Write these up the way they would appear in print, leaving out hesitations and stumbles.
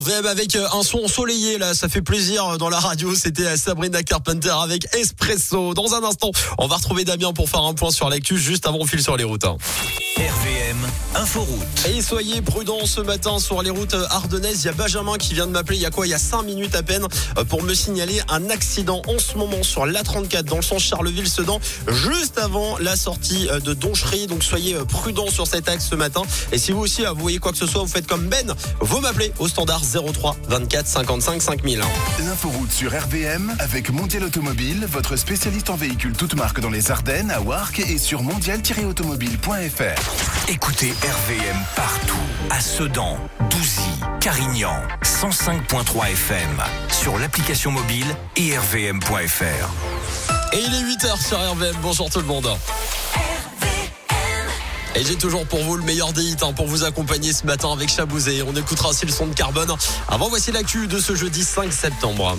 Avec un son ensoleillé là, ça fait plaisir dans la radio. C'était Sabrina Carpenter avec Espresso. Dans un instant, on va retrouver Damien pour faire un point sur l'actu. Juste avant, on file sur les routes. RVM Inforoute. Et soyez prudents ce matin sur les routes ardennaises. Il y a Benjamin qui vient de m'appeler il y a 5 minutes à peine pour me signaler un accident en ce moment sur l'A34 dans le sens Charleville-Sedan, juste avant la sortie de Donchery. Donc soyez prudents sur cet axe ce matin. Et si vous aussi vous voyez quoi que ce soit, vous faites comme Ben, vous m'appelez au standard 03 24 55 5000. L'inforoute sur RVM avec Mondial Automobile, votre spécialiste en véhicules toutes marques dans les Ardennes, à Warcq et sur mondial-automobile.fr. Écoutez RVM partout, à Sedan, Douzy, Carignan, 105.3 FM, sur l'application mobile et rvm.fr. Et il est 8h sur RVM. Bonjour tout le monde. Et j'ai toujours pour vous le meilleur des hits pour vous accompagner ce matin avec Chabouzé. On écoutera aussi le son de Carbone. Avant, voici l'actu de ce jeudi 5 septembre.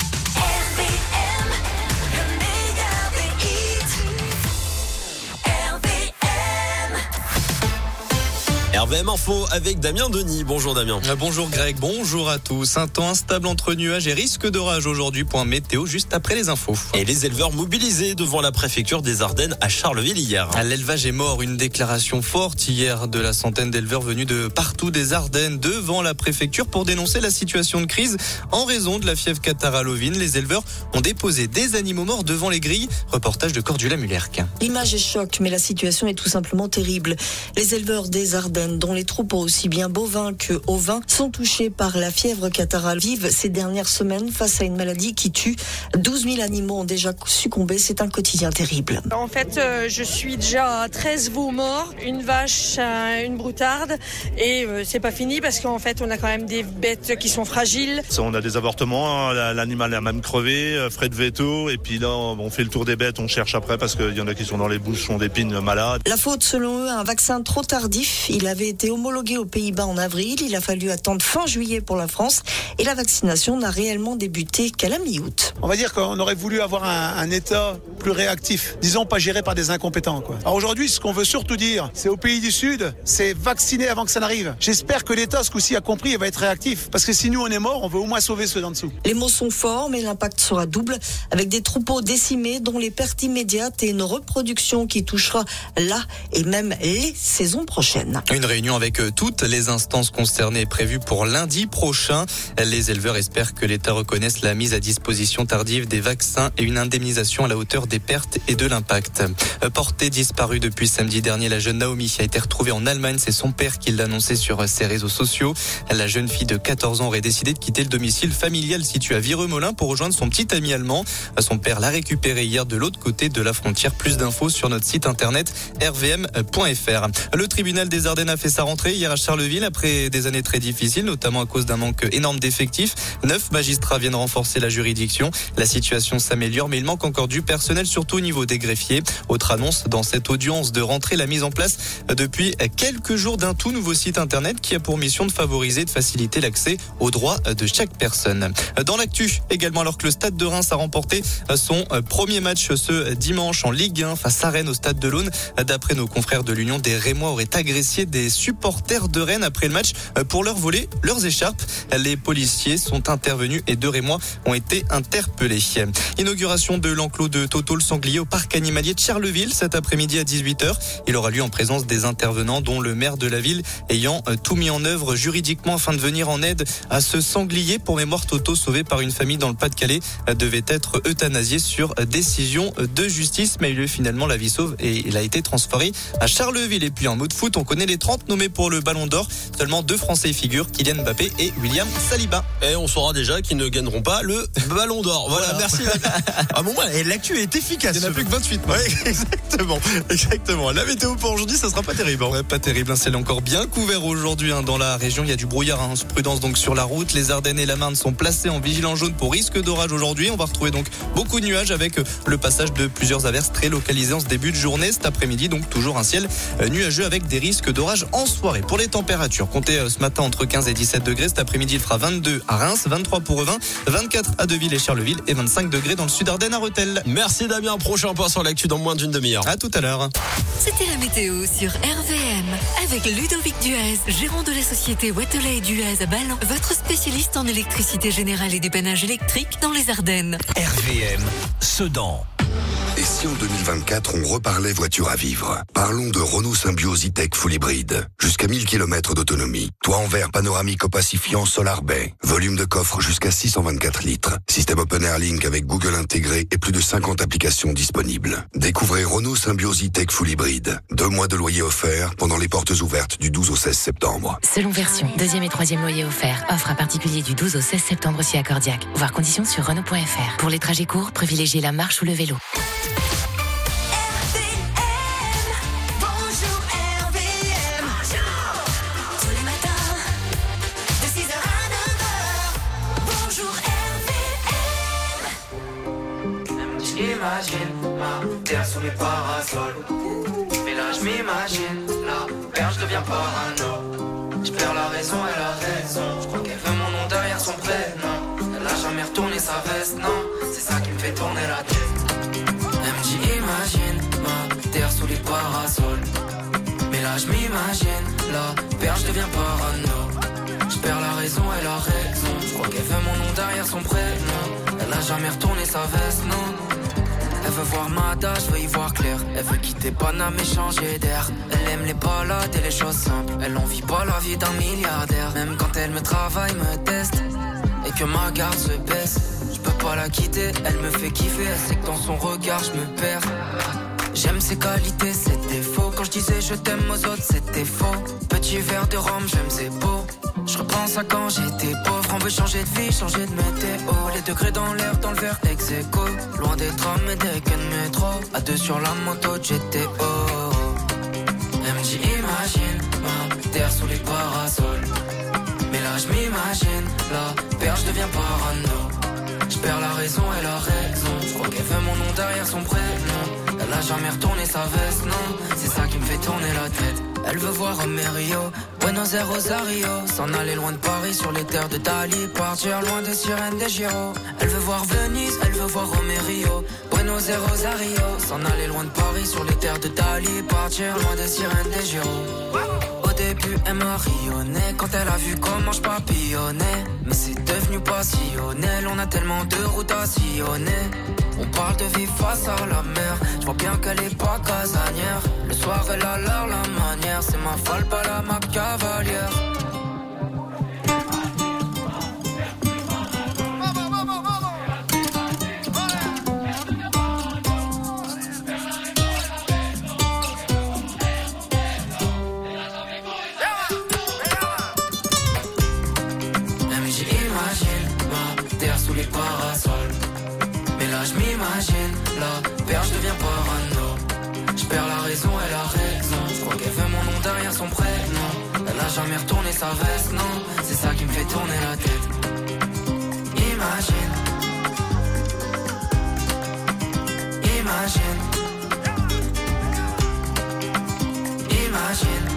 RVM Info avec Damien Denis. Bonjour Damien. Bonjour Greg, bonjour à tous. Un temps instable entre nuages et risque d'orage aujourd'hui. Point météo juste après les infos. Et les éleveurs mobilisés devant la préfecture des Ardennes à Charleville hier. L'élevage est mort. Une déclaration forte hier de la centaine d'éleveurs venus de partout des Ardennes devant la préfecture pour dénoncer la situation de crise en raison de la fièvre catarrhalovine. Les éleveurs ont déposé des animaux morts devant les grilles. Reportage de Cordula Mullerc. L'image est choc, mais la situation est tout simplement terrible. Les éleveurs des Ardennes, dont les troupeaux aussi bien bovins que ovins, sont touchés par la fièvre catarrhale. Vivent ces dernières semaines face à une maladie qui tue. 12 000 animaux ont déjà succombé. C'est un quotidien terrible. En fait, je suis déjà à 13 veaux morts, une vache, une broutarde, et c'est pas fini parce qu'en fait, on a quand même des bêtes qui sont fragiles. On a des avortements, l'animal a même crevé, frais de veto, et puis là, on fait le tour des bêtes, on cherche après parce qu'il y en a qui sont dans les bouchons d'épines malades. La faute, selon eux, un vaccin trop tardif. Il avait été homologué aux Pays-Bas en avril. Il a fallu attendre fin juillet pour la France et la vaccination n'a réellement débuté qu'à la mi-août. On va dire qu'on aurait voulu avoir un État plus réactif, disons pas géré par des incompétents, quoi. Alors aujourd'hui, ce qu'on veut surtout dire, c'est aux pays du Sud, c'est vacciner avant que ça n'arrive. J'espère que l'État, ce coup-ci, a compris et va être réactif. Parce que si nous, on est morts, on veut au moins sauver ceux d'en dessous. Les mots sont forts, mais l'impact sera double, avec des troupeaux décimés, dont les pertes immédiates et une reproduction qui touchera là et même les saisons prochaines. Une réunion avec toutes les instances concernées est prévue pour lundi prochain. Les éleveurs espèrent que l'État reconnaisse la mise à disposition tardive des vaccins et une indemnisation à la hauteur des pertes et de l'impact. Portée disparue depuis samedi dernier, la jeune Naomi a été retrouvée en Allemagne. C'est son père qui l'a annoncé sur ses réseaux sociaux. La jeune fille de 14 ans aurait décidé de quitter le domicile familial situé à Vireux-Molin pour rejoindre son petit ami allemand. Son père l'a récupérée hier de l'autre côté de la frontière. Plus d'infos sur notre site internet rvm.fr. Le tribunal des Ardennes a fait sa rentrée hier à Charleville après des années très difficiles, notamment à cause d'un manque énorme d'effectifs. 9 magistrats viennent renforcer la juridiction. La situation s'améliore, mais il manque encore du personnel, surtout au niveau des greffiers. Autre annonce dans cette audience de rentrée, la mise en place depuis quelques jours d'un tout nouveau site internet qui a pour mission de favoriser et de faciliter l'accès aux droits de chaque personne. Dans l'actu également, alors que le Stade de Reims a remporté son premier match ce dimanche en Ligue 1 face à Rennes au Stade de l'Aune. D'après nos confrères de l'Union, des Rémois auraient agressé des supporters de Rennes après le match pour leur voler leurs écharpes. Les policiers sont intervenus et 2 Rémois ont été interpellés. Inauguration de l'enclos de Toto le sanglier au parc animalier de Charleville cet après-midi à 18h. Il aura lieu en présence des intervenants dont le maire de la ville ayant tout mis en œuvre juridiquement afin de venir en aide à ce sanglier. Pour mémoire, Toto, sauvé par une famille dans le Pas-de-Calais, devait être euthanasié sur décision de justice, mais il a eu finalement la vie sauve et il a été transféré à Charleville. Et puis en mode foot, on connaît les 30 nommés pour le Ballon d'Or. Seulement 2 Français y figurent, Kylian Mbappé et William Saliba. Et on saura déjà qu'ils ne gagneront pas le Ballon d'Or. Voilà. Merci. Ah bon, l'actu est efficace. Il n'y en a plus que 28. Ouais, exactement. La météo pour aujourd'hui, ça sera pas terrible. Ouais, pas terrible. C'est encore bien couvert aujourd'hui dans la région. Il y a du brouillard. Prudence donc sur la route. Les Ardennes et la Marne sont placés en vigilance jaune pour risque d'orage aujourd'hui. On va retrouver donc beaucoup de nuages avec le passage de plusieurs averses très localisées en ce début de journée. Cet après-midi, donc toujours un ciel nuageux avec des risques d'orage en soirée. Pour les températures, comptez ce matin entre 15 et 17 degrés. Cet après-midi, il fera 22 à Reims, 23 pour Revin, 24 à Deville et Charleville et 25 degrés dans le sud Ardennes à Rethel. Merci Damien, prochain point sur l'actu dans moins d'une demi-heure. À tout à l'heure. C'était la météo sur RVM avec Ludovic Duez, gérant de la société Waterloo Duez à Ballon, votre spécialiste en électricité générale et dépannage électrique dans les Ardennes. RVM, Sedan. Et si en 2024, on reparlait voiture à vivre? Parlons de Renault Symbioz E-Tech Full Hybride. Jusqu'à 1000 km d'autonomie. Toit en verre panoramique opacifiant Solar Bay. Volume de coffre jusqu'à 624 litres. Système Open Air Link avec Google intégré et plus de 50 applications disponibles. Découvrez Renault Symbioz E-Tech Full Hybride. 2 mois de loyer offert pendant les portes ouvertes du 12 au 16 septembre. Selon version, 2e et 3e loyer offert. Offre à particulier du 12 au 16 septembre si accordiaque. Voir conditions sur Renault.fr. Pour les trajets courts, privilégiez la marche ou le vélo. J'imagine ma terre sous les parasols. Mais là je m'imagine, la perche devient parano. Je perds la raison et la raison. Je crois qu'elle veut mon nom derrière son prénom. Elle a jamais retourné sa veste, non. C'est ça qui me fait tourner la tête. Elle me dit imagine ma terre sous les parasols. Mais là je m'imagine, la perche devient parano. Je perds la raison et la raison. Je crois qu'elle veut mon nom derrière son prénom. Elle a jamais retourné sa veste, non. Elle veut voir ma tâche, je veux y voir clair. Elle veut quitter Paname et changer d'air. Elle aime les balades et les choses simples. Elle en vit pas la vie d'un milliardaire. Même quand elle me travaille, me teste et que ma garde se baisse, je peux pas la quitter, elle me fait kiffer. Elle sait que dans son regard je me perds. J'aime ses qualités, ses défauts. Quand je disais je t'aime aux autres, c'était faux. Petit verre de rhum, j'aime ses beaux. Je repense à quand j'étais pauvre. On veut changer de vie, changer de météo. Les degrés dans l'air, dans le verre ex-écho. Loin des trams et des quais de métro. À deux sur la moto de GTO. Elle me dit imagine ma terre sous les parasols. Mais là je m'imagine, la perche devient parano. Je perds la raison et la raison. Je crois qu'elle veut mon nom derrière son prénom. Elle a jamais retourné sa veste, non. C'est ça qui me fait tourner la tête. Elle veut voir Romerio, Buenos Aires, Rosario. S'en aller loin de Paris sur les terres de Dali. Partir loin des sirènes des Giro. Elle veut voir Venise, elle veut voir Romerio, Buenos Aires, Rosario. S'en aller loin de Paris sur les terres de Dali. Partir loin des sirènes des Giro. Au début elle m'a rayonné quand elle a vu comment je papillonnais. Mais c'est devenu passionnel, on a tellement de routes à sillonner. On parle de vivre face à la mer. Je vois bien qu'elle est pas casanière. Le soir elle a l'air la manière. C'est ma folle, pas la ma cavalière. Je m'imagine, la perche devient parano. Je perds la raison et la raison. Je crois qu'elle veut mon nom derrière son prénom. Elle a jamais retourné sa veste, non. C'est ça qui me fait tourner la tête. Imagine. Imagine. Imagine.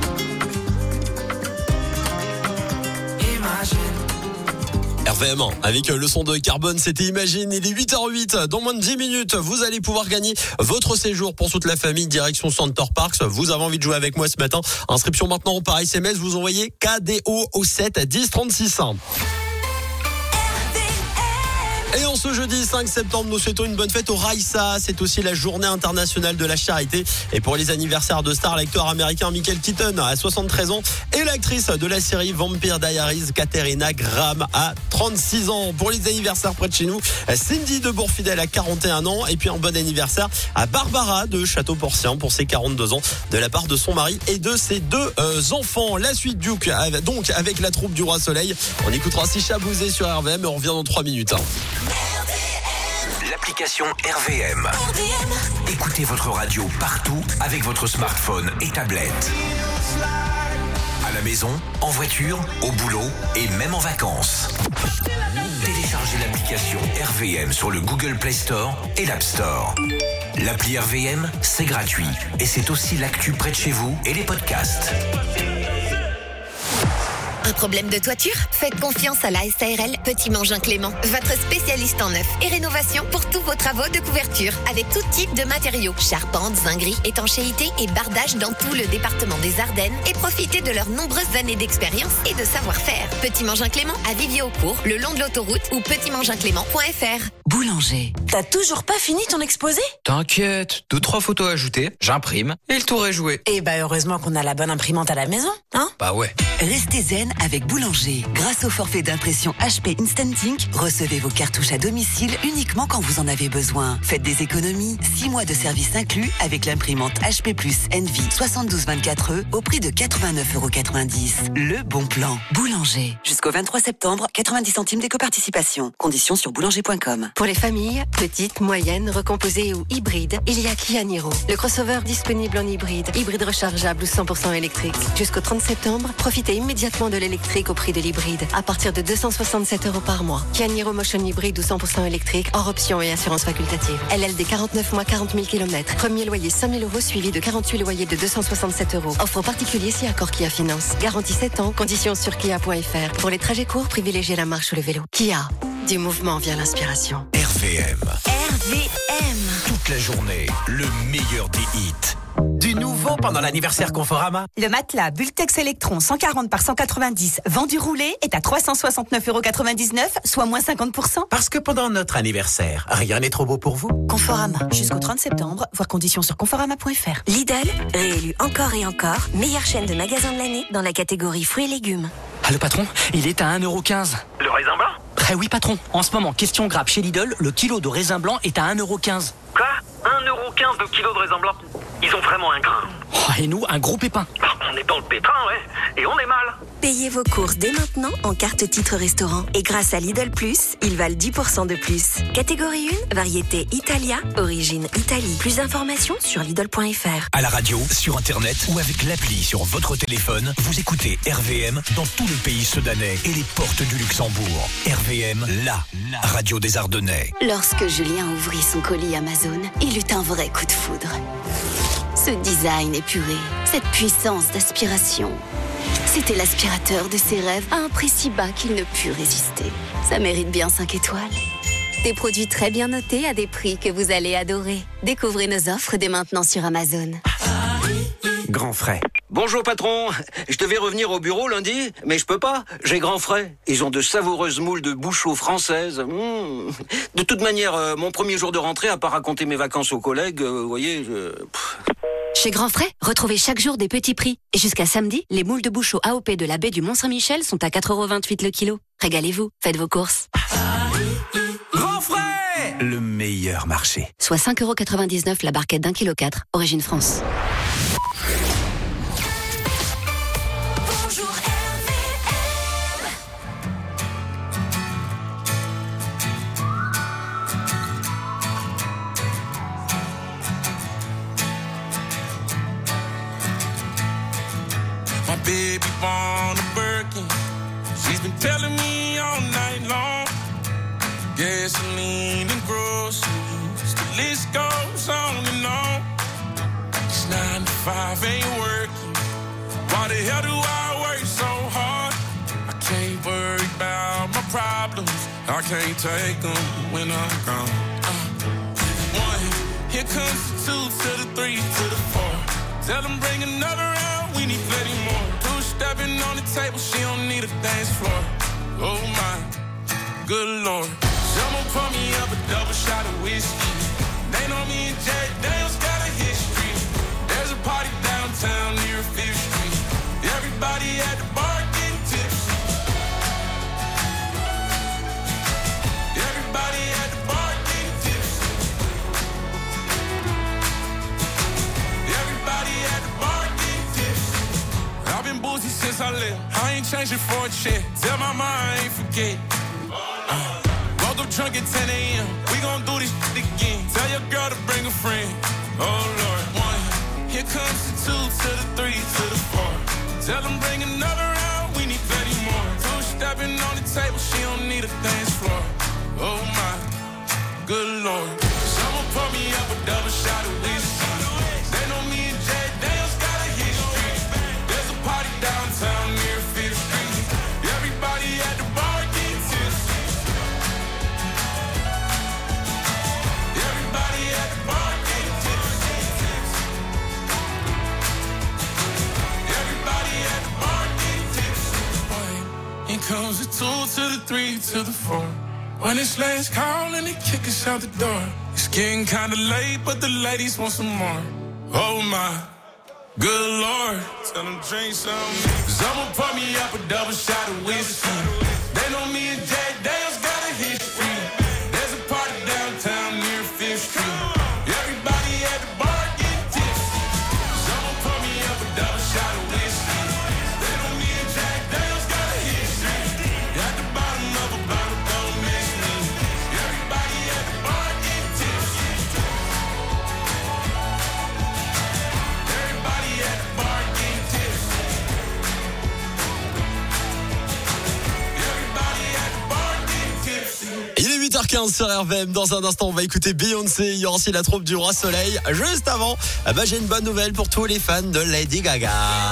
Imagine. RVM avec le son de Carbone, c'était Imagine. Il est 8h08, dans moins de 10 minutes vous allez pouvoir gagner votre séjour pour toute la famille direction Center Parks. Vous avez envie de jouer avec moi ce matin, inscription maintenant par SMS, vous envoyez KDO au 7 à 10 36 1. Et en ce jeudi 5 septembre, nous souhaitons une bonne fête au Raissa. C'est aussi la journée internationale de la charité. Et pour les anniversaires de stars, l'acteur américain Michael Keaton à 73 ans et l'actrice de la série Vampire Diaries, Katharina Graham à 36 ans. Pour les anniversaires près de chez nous, Cindy de Bourg-Fidèle à 41 ans. Et puis un bon anniversaire à Barbara de Château-Porcien pour ses 42 ans de la part de son mari et de ses 2 enfants. La suite donc avec la troupe du Roi Soleil. On écoutera Sisha Bouzé sur RVM et on revient dans 3 minutes. L'application RVM. Écoutez votre radio partout avec votre smartphone et tablette. À la maison, en voiture, au boulot et même en vacances. Téléchargez l'application RVM sur le Google Play Store et l'App Store. L'appli RVM, c'est gratuit et c'est aussi l'actu près de chez vous et les podcasts. problème de toiture? Faites confiance à la SARL Petit Mangin Clément, votre spécialiste en neuf et rénovation pour tous vos travaux de couverture avec tout type de matériaux, charpente, zinguerie, étanchéité et bardage dans tout le département des Ardennes et profitez de leurs nombreuses années d'expérience et de savoir-faire. Petit Mangin Clément à Vivier-au-Court, le long de l'autoroute ou petitmanginclément.fr. Boulanger. T'as toujours pas fini ton exposé? T'inquiète, 2-3 photos ajoutées, j'imprime et le tour est joué. Eh bah heureusement qu'on a la bonne imprimante à la maison, hein? Bah ouais. Restez zen avec Boulanger. Grâce au forfait d'impression HP Instant Ink, recevez vos cartouches à domicile uniquement quand vous en avez besoin. Faites des économies, 6 mois de service inclus avec l'imprimante HP Plus Envy 7224E au prix de 89,90 €. Le bon plan. Boulanger. Jusqu'au 23 septembre, 90 centimes d'éco-participation. Conditions sur boulanger.com. Pour les familles, petites, moyennes, recomposées ou hybrides, il y a Kia Niro. Le crossover disponible en hybride rechargeable ou 100% électrique. Jusqu'au 30 septembre, profitez immédiatement de l'électrique au prix de l'hybride, à partir de 267 € par mois. Kia Niro Motion hybride ou 100% électrique, hors option et assurance facultative. LLD 49 mois, 40 000 km. Premier loyer 5 000 € suivi de 48 loyers de 267 €. Offre particulier si accord Kia Finance. Garantie 7 ans, conditions sur kia.fr. Pour les trajets courts, privilégiez la marche ou le vélo. Kia, du mouvement vient l'inspiration. RVM. RVM. Toute la journée, le meilleur des hits. Du nouveau pendant l'anniversaire Conforama. Le matelas Bultex Electron 140 par 190 vendu roulé est à 369,99 €, soit moins 50%. Parce que pendant notre anniversaire, rien n'est trop beau pour vous. Conforama, jusqu'au 30 septembre, voir conditions sur conforama.fr. Lidl, réélu encore et encore, meilleure chaîne de magasins de l'année dans la catégorie fruits et légumes. Allô patron, il est à 1,15 €. Le raisin blanc? Eh oui patron, en ce moment, question grappe chez Lidl, le kilo de raisin blanc est à 1,15 €. Quoi? 1,15 € le kilo de raisin blanc? Ils ont vraiment un grain. Oh, et nous, un gros pépin. On est dans le pétrin, ouais. Et on est mal. Payez vos courses dès maintenant en carte titre restaurant. Et grâce à Lidl Plus, ils valent 10% de plus. Catégorie 1, variété Italia, origine Italie. Plus d'informations sur Lidl.fr. À la radio, sur internet ou avec l'appli sur votre téléphone, vous écoutez RVM dans tout le pays sudanais et les portes du Luxembourg. RVM, la radio des Ardennais. Lorsque Julien ouvrit son colis Amazon, il eut un vrai coup de foudre. Ce design épuré, cette puissance d'aspiration. C'était l'aspirateur de ses rêves à un prix si bas qu'il ne put résister. Ça mérite bien 5 étoiles. Des produits très bien notés à des prix que vous allez adorer. Découvrez nos offres dès maintenant sur Amazon. Grand frais. Bonjour patron, je devais revenir au bureau lundi, mais je peux pas, j'ai grand frais. Ils ont de savoureuses moules de Bouchot françaises. De toute manière, mon premier jour de rentrée, à part raconter mes vacances aux collègues, vous voyez, Chez Grand Frais, retrouvez chaque jour des petits prix. Et jusqu'à samedi, les moules de Bouchot AOP de la baie du Mont-Saint-Michel sont à 4,28 € le kilo. Régalez-vous, faites vos courses. Grand frais, le meilleur marché. Soit 5,99 € la barquette d'1,4 kg, origine France. Baby born a Birkin. She's been telling me all night long. Gasoline and groceries, the list goes on and on. It's 9 to 5 ain't working. Why the hell do I work so hard? I can't worry about my problems. I can't take them when I'm gone. 1, here comes the 2 to the 3 to the 4. Tell them bring another round, we need plenty more. Stepping on the table, she don't need a dance floor. Oh my, good Lord. Someone pour me up a double shot of whiskey. They know me and Jack Daniels got a history. There's a party downtown near 5th Street. Everybody at the bar getting tipsy. Everybody at the bar getting tipsy. Everybody at the bar getting tipsy. I've been boozy since I left. I ain't changing for a check. Tell my mom I ain't forget. Woke up drunk at 10 a.m. We gon' do this shit again. Tell your girl to bring a friend. Oh Lord. 1, here comes the 2 to the 3 to the 4. Tell them bring another round. We need plenty more. 2 stepping on the table. She don't need a dance floor. Oh my, good Lord. Someone pour me up a double shot of whiskey. They know me and Jack Daniels got a history. There's a party downtown near 5th Street. the 3 to the 4. When it's last call and they kick us out the door. It's getting kinda late, but the ladies want some more. Oh my, good Lord. Tell them drink some. Cause I'ma pour me up a double shot of whiskey. They know me and Jack Dale's got a history. There's a party downtown near 5th Street. Everybody at the bar getting tipsy. Cause I'ma pour me up a double shot of whiskey. They know me and Jack Dale's got a history. At the bottom of a bottle, don't miss me. Everybody at the bar getting tipsy. Everybody at the bar getting tipsy. Everybody at the bar getting tipsy. Il est 8h15 sur RVM. Dans un instant, on va écouter Beyoncé. Il y aura aussi la troupe du Roi Soleil. Juste avant, j'ai une bonne nouvelle pour tous les fans de Lady Gaga.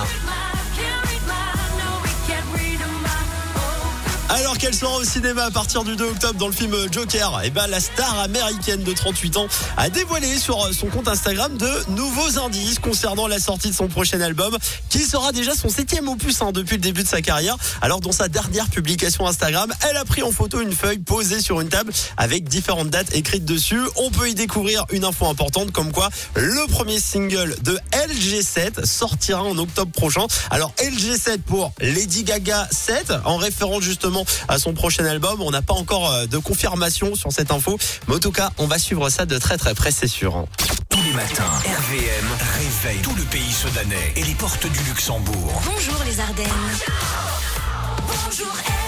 Alors qu'elle sera au cinéma à partir du 2 octobre dans le film Joker, la star américaine de 38 ans a dévoilé sur son compte Instagram de nouveaux indices concernant la sortie de son prochain album, qui sera déjà son 7e opus depuis le début de sa carrière. Alors dans sa dernière publication Instagram, elle a pris en photo une feuille posée sur une table avec différentes dates écrites dessus. On peut y découvrir une info importante comme quoi le premier single de LG7 sortira en octobre prochain. Alors LG7 pour Lady Gaga 7, en référence justement à son prochain album. On n'a pas encore de confirmation sur cette info, mais en tout cas, on va suivre ça de très très près, c'est sûr. Tous les matins, RVM réveille tout le pays sedanais et les portes du Luxembourg. Bonjour les Ardennes. Bonjour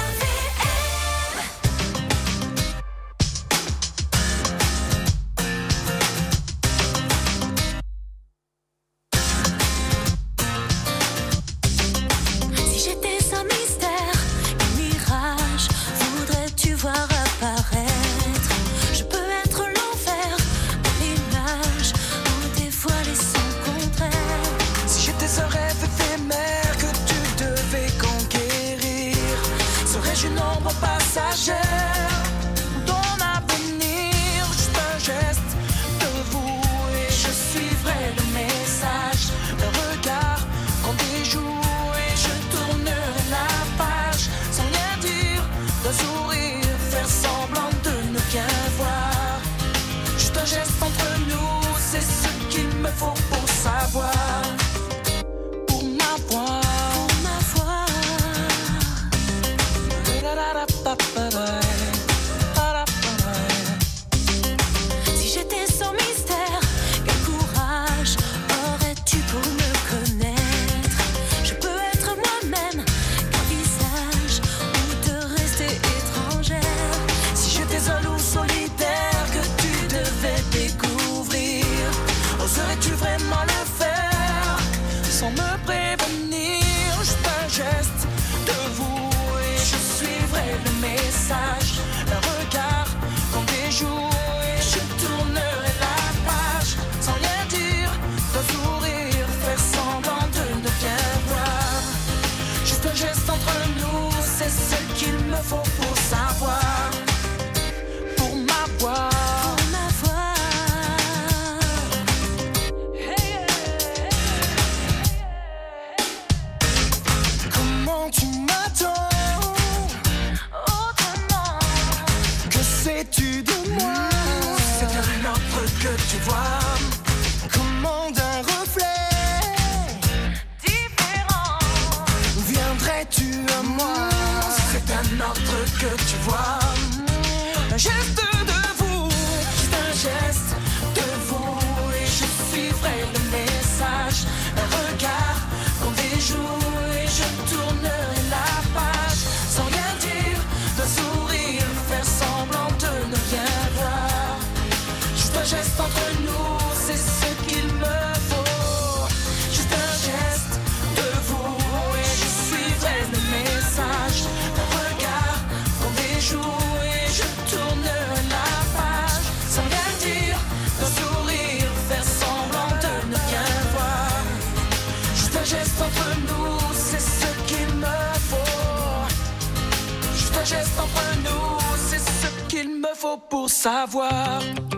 Pour savoir,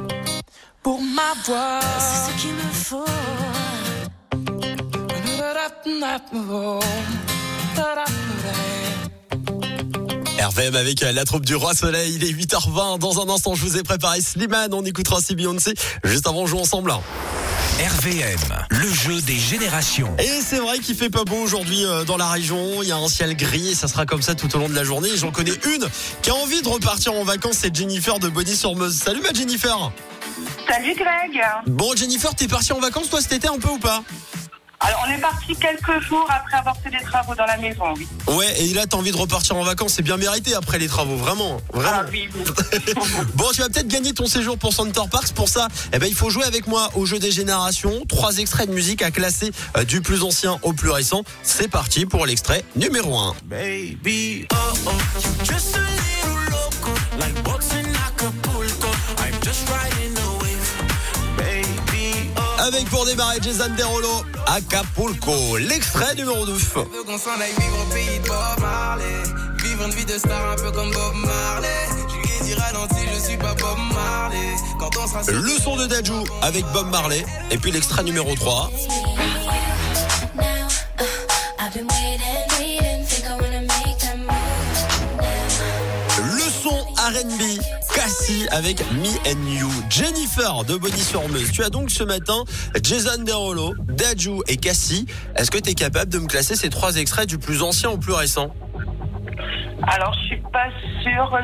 pour m'avoir, c'est ce qu'il me faut. RVM avec la troupe du Roi Soleil, il est 8h20. Dans un instant, je vous ai préparé Slimane. On écoutera aussi Beyoncé. Juste avant, on joue ensemble. RVM, le jeu des générations. Et c'est vrai qu'il fait pas beau aujourd'hui dans la région. Il y a un ciel gris et ça sera comme ça tout au long de la journée. Et j'en connais une qui a envie de repartir en vacances. C'est Jennifer de Bonny-sur-Meuse. Salut ma Jennifer. Salut Greg. Bon Jennifer, t'es partie en vacances toi cet été un peu ou pas? Alors on est parti quelques jours après avoir fait des travaux dans la maison, oui. Ouais, et là t'as envie de repartir en vacances, c'est bien mérité après les travaux, vraiment. Ah oui. Bon, tu vas peut-être gagner ton séjour pour Center Parks. Pour ça, il faut jouer avec moi au jeu des générations. 3 extraits de musique à classer du plus ancien au plus récent. C'est parti pour l'extrait numéro 1. Baby, oh oh, just a little loco, like boxing Acapulco. I'm just riding the wave, baby, oh. Avec pour démarrer Jason Derulo, Acapulco, l'extrait numéro 2. On veut qu'on s'en aille vivre au pays de Bob Marley, vivre une vie de star un peu comme Bob Marley. Je lui ai dit ralenti, je suis pas Bob Marley. Quand on sera le son de Dadju avec Bob Marley. Et puis l'extrait numéro 3. Le son R&B, Cassie avec Me and You. Jennifer de Bonny-sur-Meuse. Tu as donc ce matin Jason Derulo, Dadju et Cassie. Est-ce que tu es capable de me classer ces 3 extraits du plus ancien au plus récent? Alors je suis pas sûre,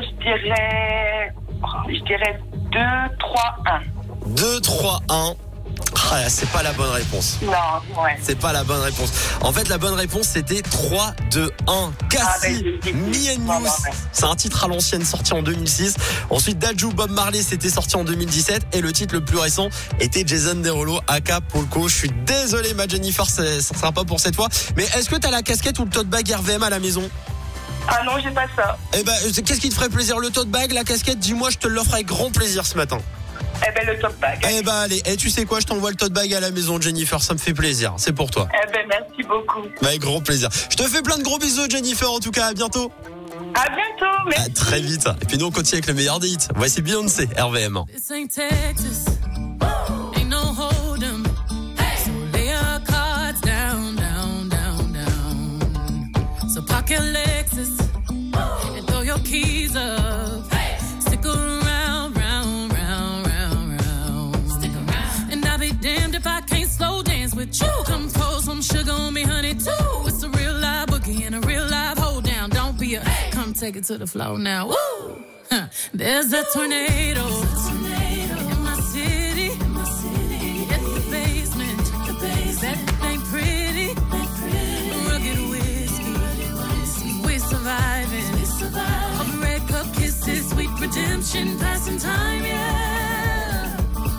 je dirais 2, 3, 1. 2, 3, 1. Ah là, c'est pas la bonne réponse. Non, ouais. C'est pas la bonne réponse. En fait, la bonne réponse, c'était 3, 2, 1. Cassie, Me and You. C'est un titre à l'ancienne sorti en 2006. Ensuite, Dadju, Bob Marley, c'était sorti en 2017. Et le titre le plus récent était Jason Derulo, Acapulco. Je suis désolé, ma Jennifer, ça sera pas pour cette fois. Mais est-ce que t'as la casquette ou le tote bag RVM à la maison? Ah non, j'ai pas ça. Eh ben, qu'est-ce qui te ferait plaisir? Le tote bag, la casquette? Dis-moi, je te l'offre avec grand plaisir ce matin. Eh ben le tote bag. Eh ben allez, tu sais quoi, je t'envoie le tote bag à la maison Jennifer, ça me fait plaisir, c'est pour toi. Eh ben merci beaucoup. Avec grand plaisir. Je te fais plein de gros bisous Jennifer, en tout cas à bientôt. À bientôt, merci. À très vite. Et puis nous on continue avec le meilleur des hits. Voici Beyoncé, RVM. This ain't Texas. Ain't no hold 'em. So lay your cards down, down, down, down. So park your Lexus and throw your keys up. Stick around, round, round, round, round. Stick around. And I'll be damned if I can't slow dance with you. Come pour some sugar on me, honey, too. It's a real live boogie and a real live hold down. Don't be a come take it to the floor now. Woo! Huh. There's a tornado. In my city. At the basement. That ain't pretty. Rugged whiskey. We're surviving. All the red cup kisses, sweet redemption, passing time, yeah.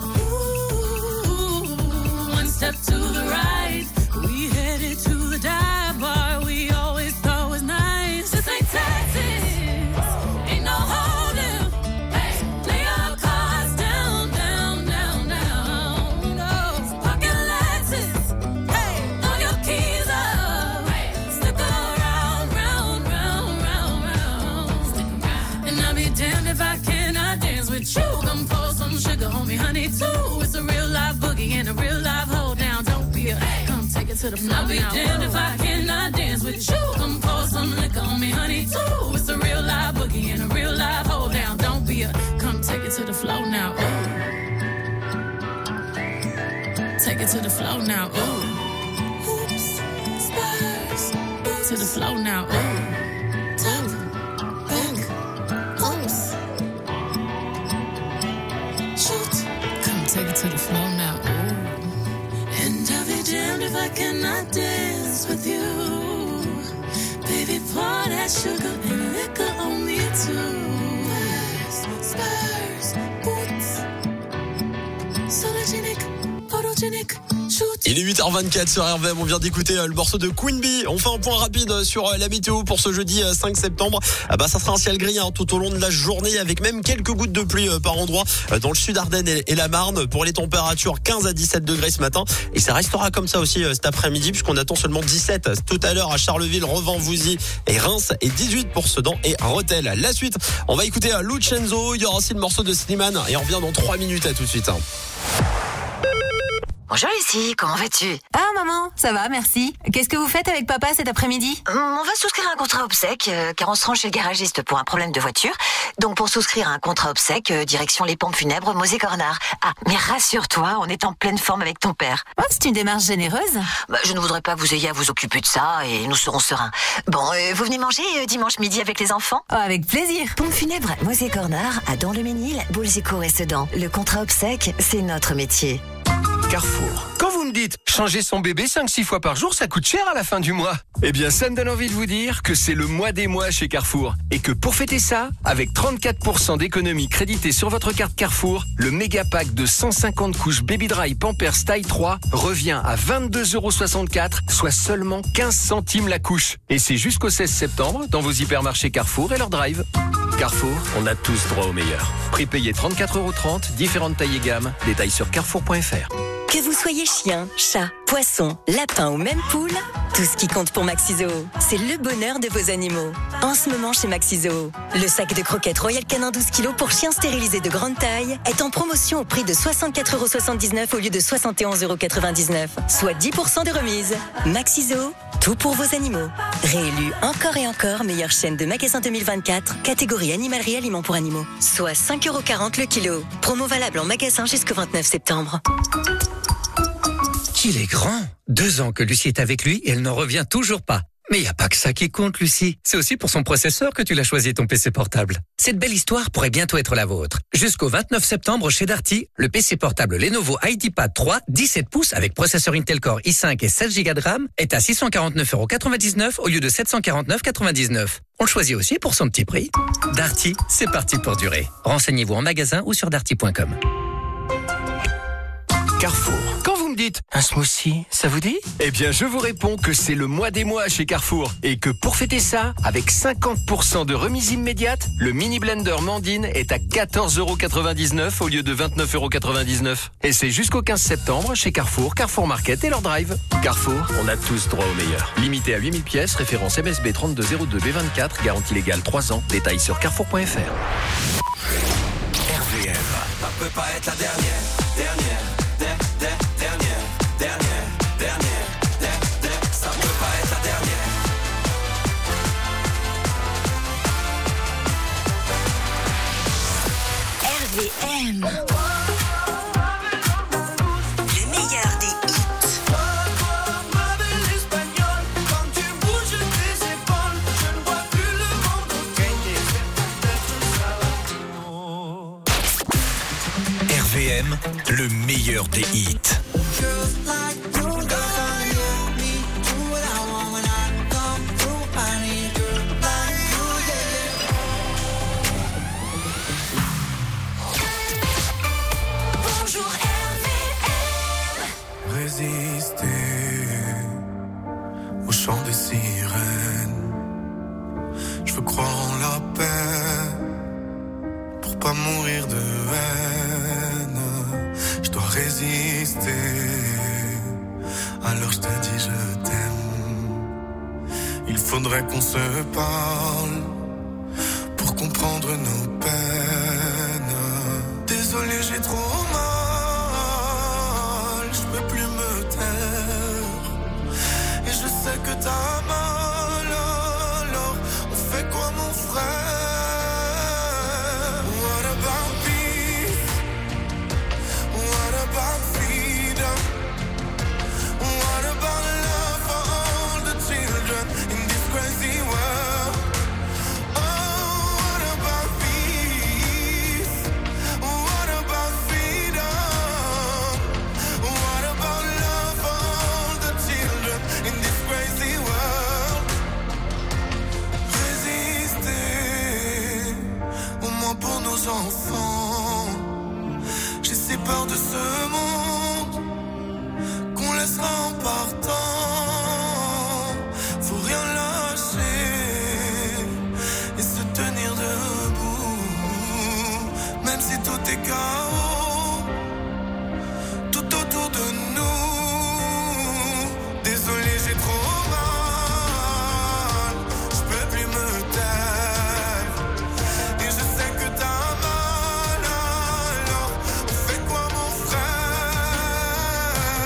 Ooh, one step to the right, we headed to the dive bar we always thought was nice. This ain't Texas, ain't no hold'em. Lay your cards down, down, down, down. No, pocket Lexus, hey, throw your keys up. Stick around, round, round, round, round. And I'll be damned if I cannot dance with you. Come pour some sugar on me, honey, too. It's a real live boogie and a real live hold down. Don't be a come take it to the floor. I'll be damned if I cannot dance with you. Come pour some liquor on me, honey, too. It's a real live boogie and a real live hold down. Don't be a come take it to the floor now. Ooh. Take it to the floor now. Ooh. Oops, spurs. To the floor now. Ooh. Top, back, oops. Shoot. Come take it to the floor now. Ooh. And I'll be damned if I cannot dance with you. Baby, pour that sugar and liquor on me too. Spurs, boots. Sologenic, photogenic. Il est 8h24 sur RVM, on vient d'écouter le morceau de Queen Bee. On fait un point rapide sur la météo pour ce jeudi 5 septembre. Ça sera un ciel gris tout au long de la journée avec même quelques gouttes de pluie par endroit dans le sud Ardennes et la Marne. Pour les températures, 15 à 17 degrés ce matin. Et ça restera comme ça aussi cet après-midi puisqu'on attend seulement 17 tout à l'heure à Charleville, Revent-Vouzy et Reims et 18 pour Sedan et Rethel. La suite, on va écouter Lucenzo. Il y aura aussi le morceau de Slimane et on revient dans 3 minutes. À tout de suite. Bonjour Lucie, comment vas-tu? Ah maman, ça va, merci. Qu'est-ce que vous faites avec papa cet après-midi? On va souscrire un contrat obsèque, car on se rend chez le garagiste pour un problème de voiture. Donc pour souscrire un contrat obsèque, direction les pompes funèbres Mosée-Cornard. Ah, mais rassure-toi, on est en pleine forme avec ton père. Oh, c'est une démarche généreuse. Je ne voudrais pas que vous ayez à vous occuper de ça et nous serons sereins. Bon, vous venez manger dimanche midi avec les enfants? Oh, avec plaisir. Pompes funèbres Mosée-Cornard, à Don-le-Ménil, Boulzicourt et Sedan. Le contrat obsèque, c'est notre métier. Carrefour. Quand vous me dites changer son bébé 5-6 fois par jour, ça coûte cher à la fin du mois. Eh bien, ça me donne envie de vous dire que c'est le mois des mois chez Carrefour. Et que pour fêter ça, avec 34% d'économie créditée sur votre carte Carrefour, le méga pack de 150 couches Baby Dry Pampers taille 3 revient à 22,64 €, soit seulement 15 centimes la couche. Et c'est jusqu'au 16 septembre dans vos hypermarchés Carrefour et leur drive. Carrefour, on a tous droit au meilleur. Prix payé 34,30 €, différentes tailles et gammes. Détails sur carrefour.fr. Que vous soyez chien, chat, poisson, lapin ou même poule, tout ce qui compte pour Maxiso, c'est le bonheur de vos animaux. En ce moment chez Maxiso, le sac de croquettes Royal Canin 12 kg pour chiens stérilisés de grande taille est en promotion au prix de 64,79 € au lieu de 71,99 €, soit 10% de remise. Maxiso, tout pour vos animaux. Réélu encore et encore meilleure chaîne de magasins 2024, catégorie animalerie aliments pour animaux. Soit 5,40 € le kilo. Promo valable en magasin jusqu'au 29 septembre. Il est grand. 2 ans que Lucie est avec lui et elle n'en revient toujours pas. Mais il n'y a pas que ça qui compte, Lucie. C'est aussi pour son processeur que tu l'as choisi ton PC portable. Cette belle histoire pourrait bientôt être la vôtre. Jusqu'au 29 septembre chez Darty, le PC portable Lenovo IdeaPad 3 17 pouces avec processeur Intel Core i5 et 7 Go de RAM est à 649,99 € au lieu de 749,99 €. On le choisit aussi pour son petit prix. Darty, c'est parti pour durer. Renseignez-vous en magasin ou sur darty.com. Carrefour. Quand vous me dites un smoothie, ça vous dit? Eh bien, je vous réponds que c'est le mois des mois chez Carrefour et que pour fêter ça, avec 50% de remise immédiate, le mini blender Mandine est à 14,99 € au lieu de 29,99 €. Et c'est jusqu'au 15 septembre chez Carrefour, Carrefour Market et leur drive. Carrefour, on a tous droit au meilleur. Limité à 8000 pièces, référence MSB 3202 B24, garantie légale 3 ans. Détails sur carrefour.fr. RVM. Ça peut pas être la dernière. Ça peut pas être la dernière. RVM. Le meilleur des hits. RVM, le meilleur des hits. Résister au chant des sirènes. Je veux croire en la paix pour pas mourir de haine. Je dois résister. Alors je te dis je t'aime. Il faudrait qu'on se parle pour comprendre nos peines. Désolé, j'ai trop mal. Que t'as mal, alors on fait quoi mon frère? What about peace? What about freedom? What about love for all the children in this crazy world? Oh, what about peace? What about freedom? What about love for all the children in this crazy world? Résister, au moins pour nos enfants. J'ai si peur de ce monde qu'on laissera en partant. Faut rien lâcher et se tenir debout, même si tout est chaos tout autour de nous. Désolé, j'ai trop mal, je peux plus me taire. Et je sais que t'as mal, alors on fait quoi mon frère?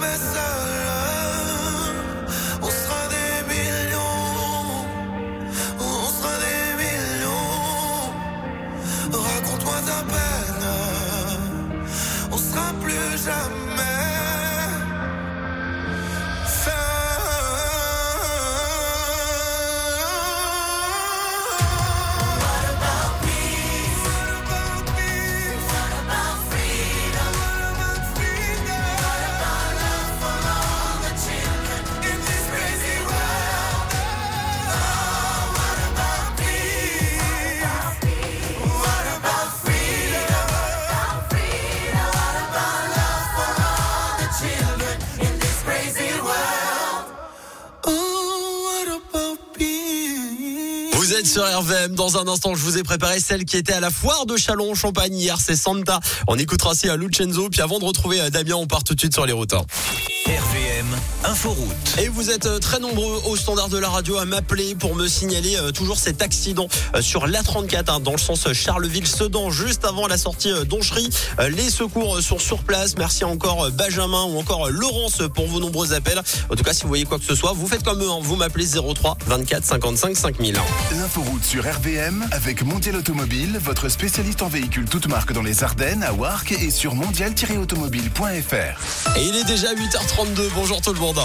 Vous êtes sur RVM. Dans un instant, je vous ai préparé celle qui était à la foire de Châlons en Champagne hier. C'est Santa. On écoutera aussi à Lucenzo. Puis avant de retrouver Damien, on part tout de suite sur les routes. RVM Inforoute. Et vous êtes très nombreux au standard de la radio à m'appeler pour me signaler toujours cet accident sur l'A34 dans le sens Charleville-Sedan, juste avant la sortie d'Onchery. Les secours sont sur place. Merci encore Benjamin ou encore Laurence pour vos nombreux appels. En tout cas, si vous voyez quoi que ce soit, vous faites comme eux. Vous m'appelez 03 24 55 5000. L'inforoute sur RVM avec Mondial Automobile, votre spécialiste en véhicules toutes marques dans les Ardennes, à Warcq et sur mondial-automobile.fr. Et il est déjà 8h32. Bonjour tout le monde.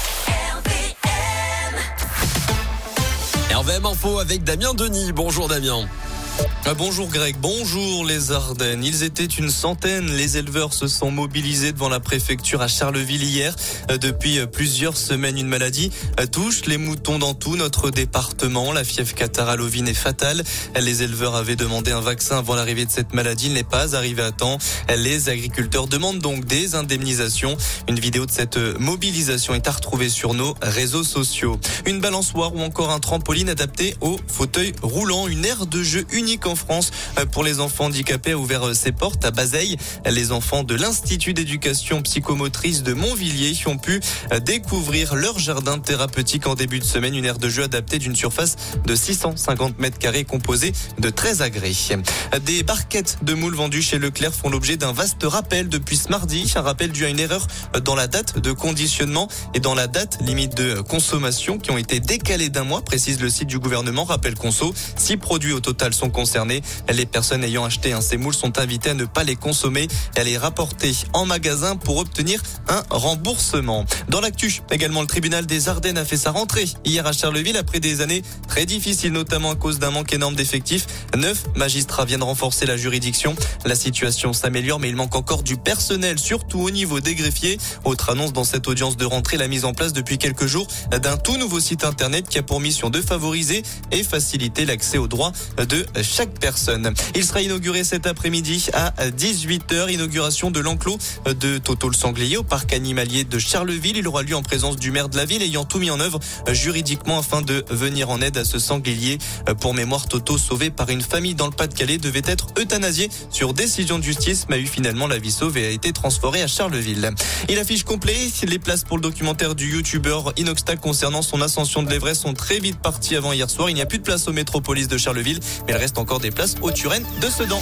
RVM Info avec Damien Denis. Bonjour Damien. Bonjour Greg, bonjour les Ardennes. Ils étaient une centaine. Les éleveurs se sont mobilisés devant la préfecture à Charleville hier. Depuis plusieurs semaines, une maladie touche les moutons dans tout notre département. La fièvre catarrhale ovine est fatale. Les éleveurs avaient demandé un vaccin avant l'arrivée de cette maladie. Il n'est pas arrivé à temps. Les agriculteurs demandent donc des indemnisations. Une vidéo de cette mobilisation est à retrouver sur nos réseaux sociaux. Une balançoire ou encore un trampoline adapté au fauteuil roulant. Une aire de jeu unique en France pour les enfants handicapés a ouvert ses portes à Bazeilles. Les enfants de l'Institut d'éducation psychomotrice de Montvilliers ont pu découvrir leur jardin thérapeutique en début de semaine. Une aire de jeu adaptée d'une surface de 650 mètres carrés composée de 13 agrès. Des barquettes de moules vendues chez Leclerc font l'objet d'un vaste rappel depuis ce mardi. Un rappel dû à une erreur dans la date de conditionnement et dans la date limite de consommation qui ont été décalées d'un mois, précise le site du gouvernement. Rappel conso, 6 produits au total sont concernés. Les personnes ayant acheté ces moules sont invitées à ne pas les consommer et à les rapporter en magasin pour obtenir un remboursement. Dans l'actu, également, le tribunal des Ardennes a fait sa rentrée hier à Charleville après des années très difficiles, notamment à cause d'un manque énorme d'effectifs. 9 magistrats viennent renforcer la juridiction. La situation s'améliore, mais il manque encore du personnel, surtout au niveau des greffiers. Autre annonce dans cette audience de rentrée, la mise en place depuis quelques jours d'un tout nouveau site internet qui a pour mission de favoriser et faciliter l'accès aux droits de chaque personne. Il sera inauguré cet après-midi à 18h. Inauguration de l'enclos de Toto le Sanglier au parc animalier de Charleville. Il aura lieu en présence du maire de la ville ayant tout mis en œuvre juridiquement afin de venir en aide à ce sanglier. Pour mémoire, Toto, sauvé par une famille dans le Pas-de-Calais, devait être euthanasié sur décision de justice, mais a eu finalement la vie sauve et a été transféré à Charleville. Il affiche complet. Les places pour le documentaire du youtubeur Inoxtag concernant son ascension de l'Everest sont très vite parties avant hier soir. Il n'y a plus de place au Métropolis de Charleville, mais il reste encore des places au Turenne de Sedan.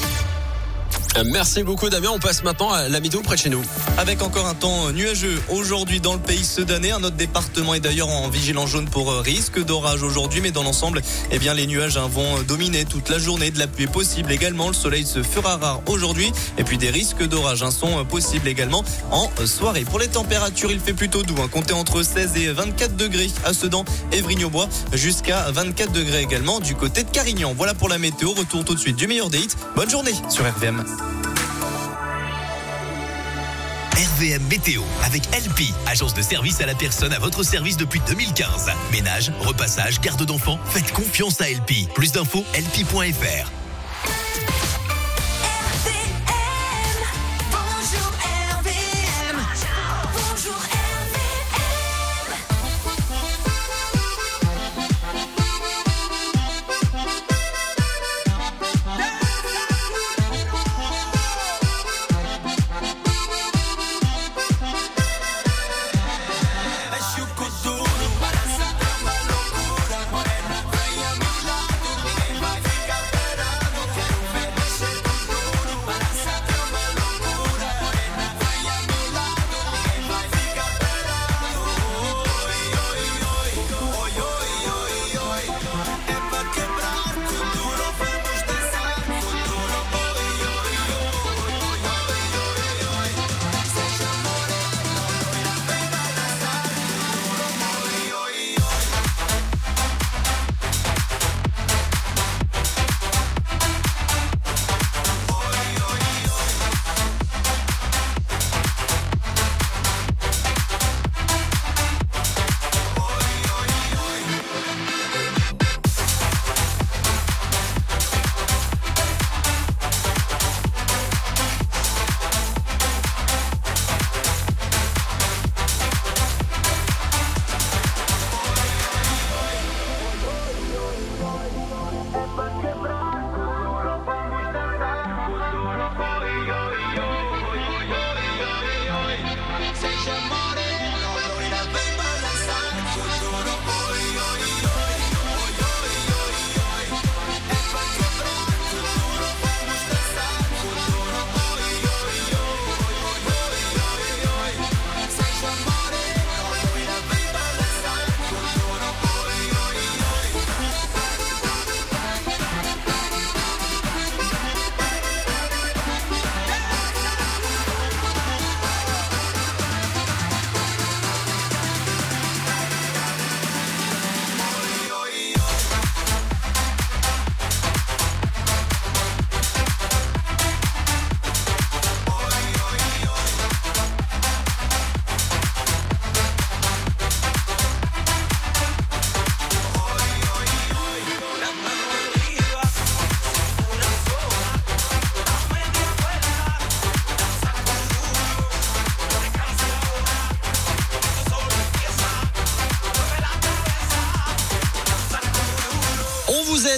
Merci beaucoup Damien, on passe maintenant à la météo près de chez nous. Avec encore un temps nuageux aujourd'hui dans le pays sedanais. Un autre département est d'ailleurs en vigilance jaune pour risque d'orage aujourd'hui, mais dans l'ensemble, les nuages vont dominer toute la journée. De la pluie possible également, le soleil se fera rare aujourd'hui et puis des risques d'orage sont possibles également en soirée. Pour les températures, il fait plutôt doux, comptez entre 16 et 24 degrés à Sedan et Vrigne-aux-Bois, jusqu'à 24 degrés également du côté de Carignan. Voilà pour la météo, retour tout de suite du meilleur des hits. Bonne journée sur RVM. RVM Météo avec LP, agence de service à la personne à votre service depuis 2015. Ménage, repassage, garde d'enfants, faites confiance à LP. Plus d'infos, lp.fr.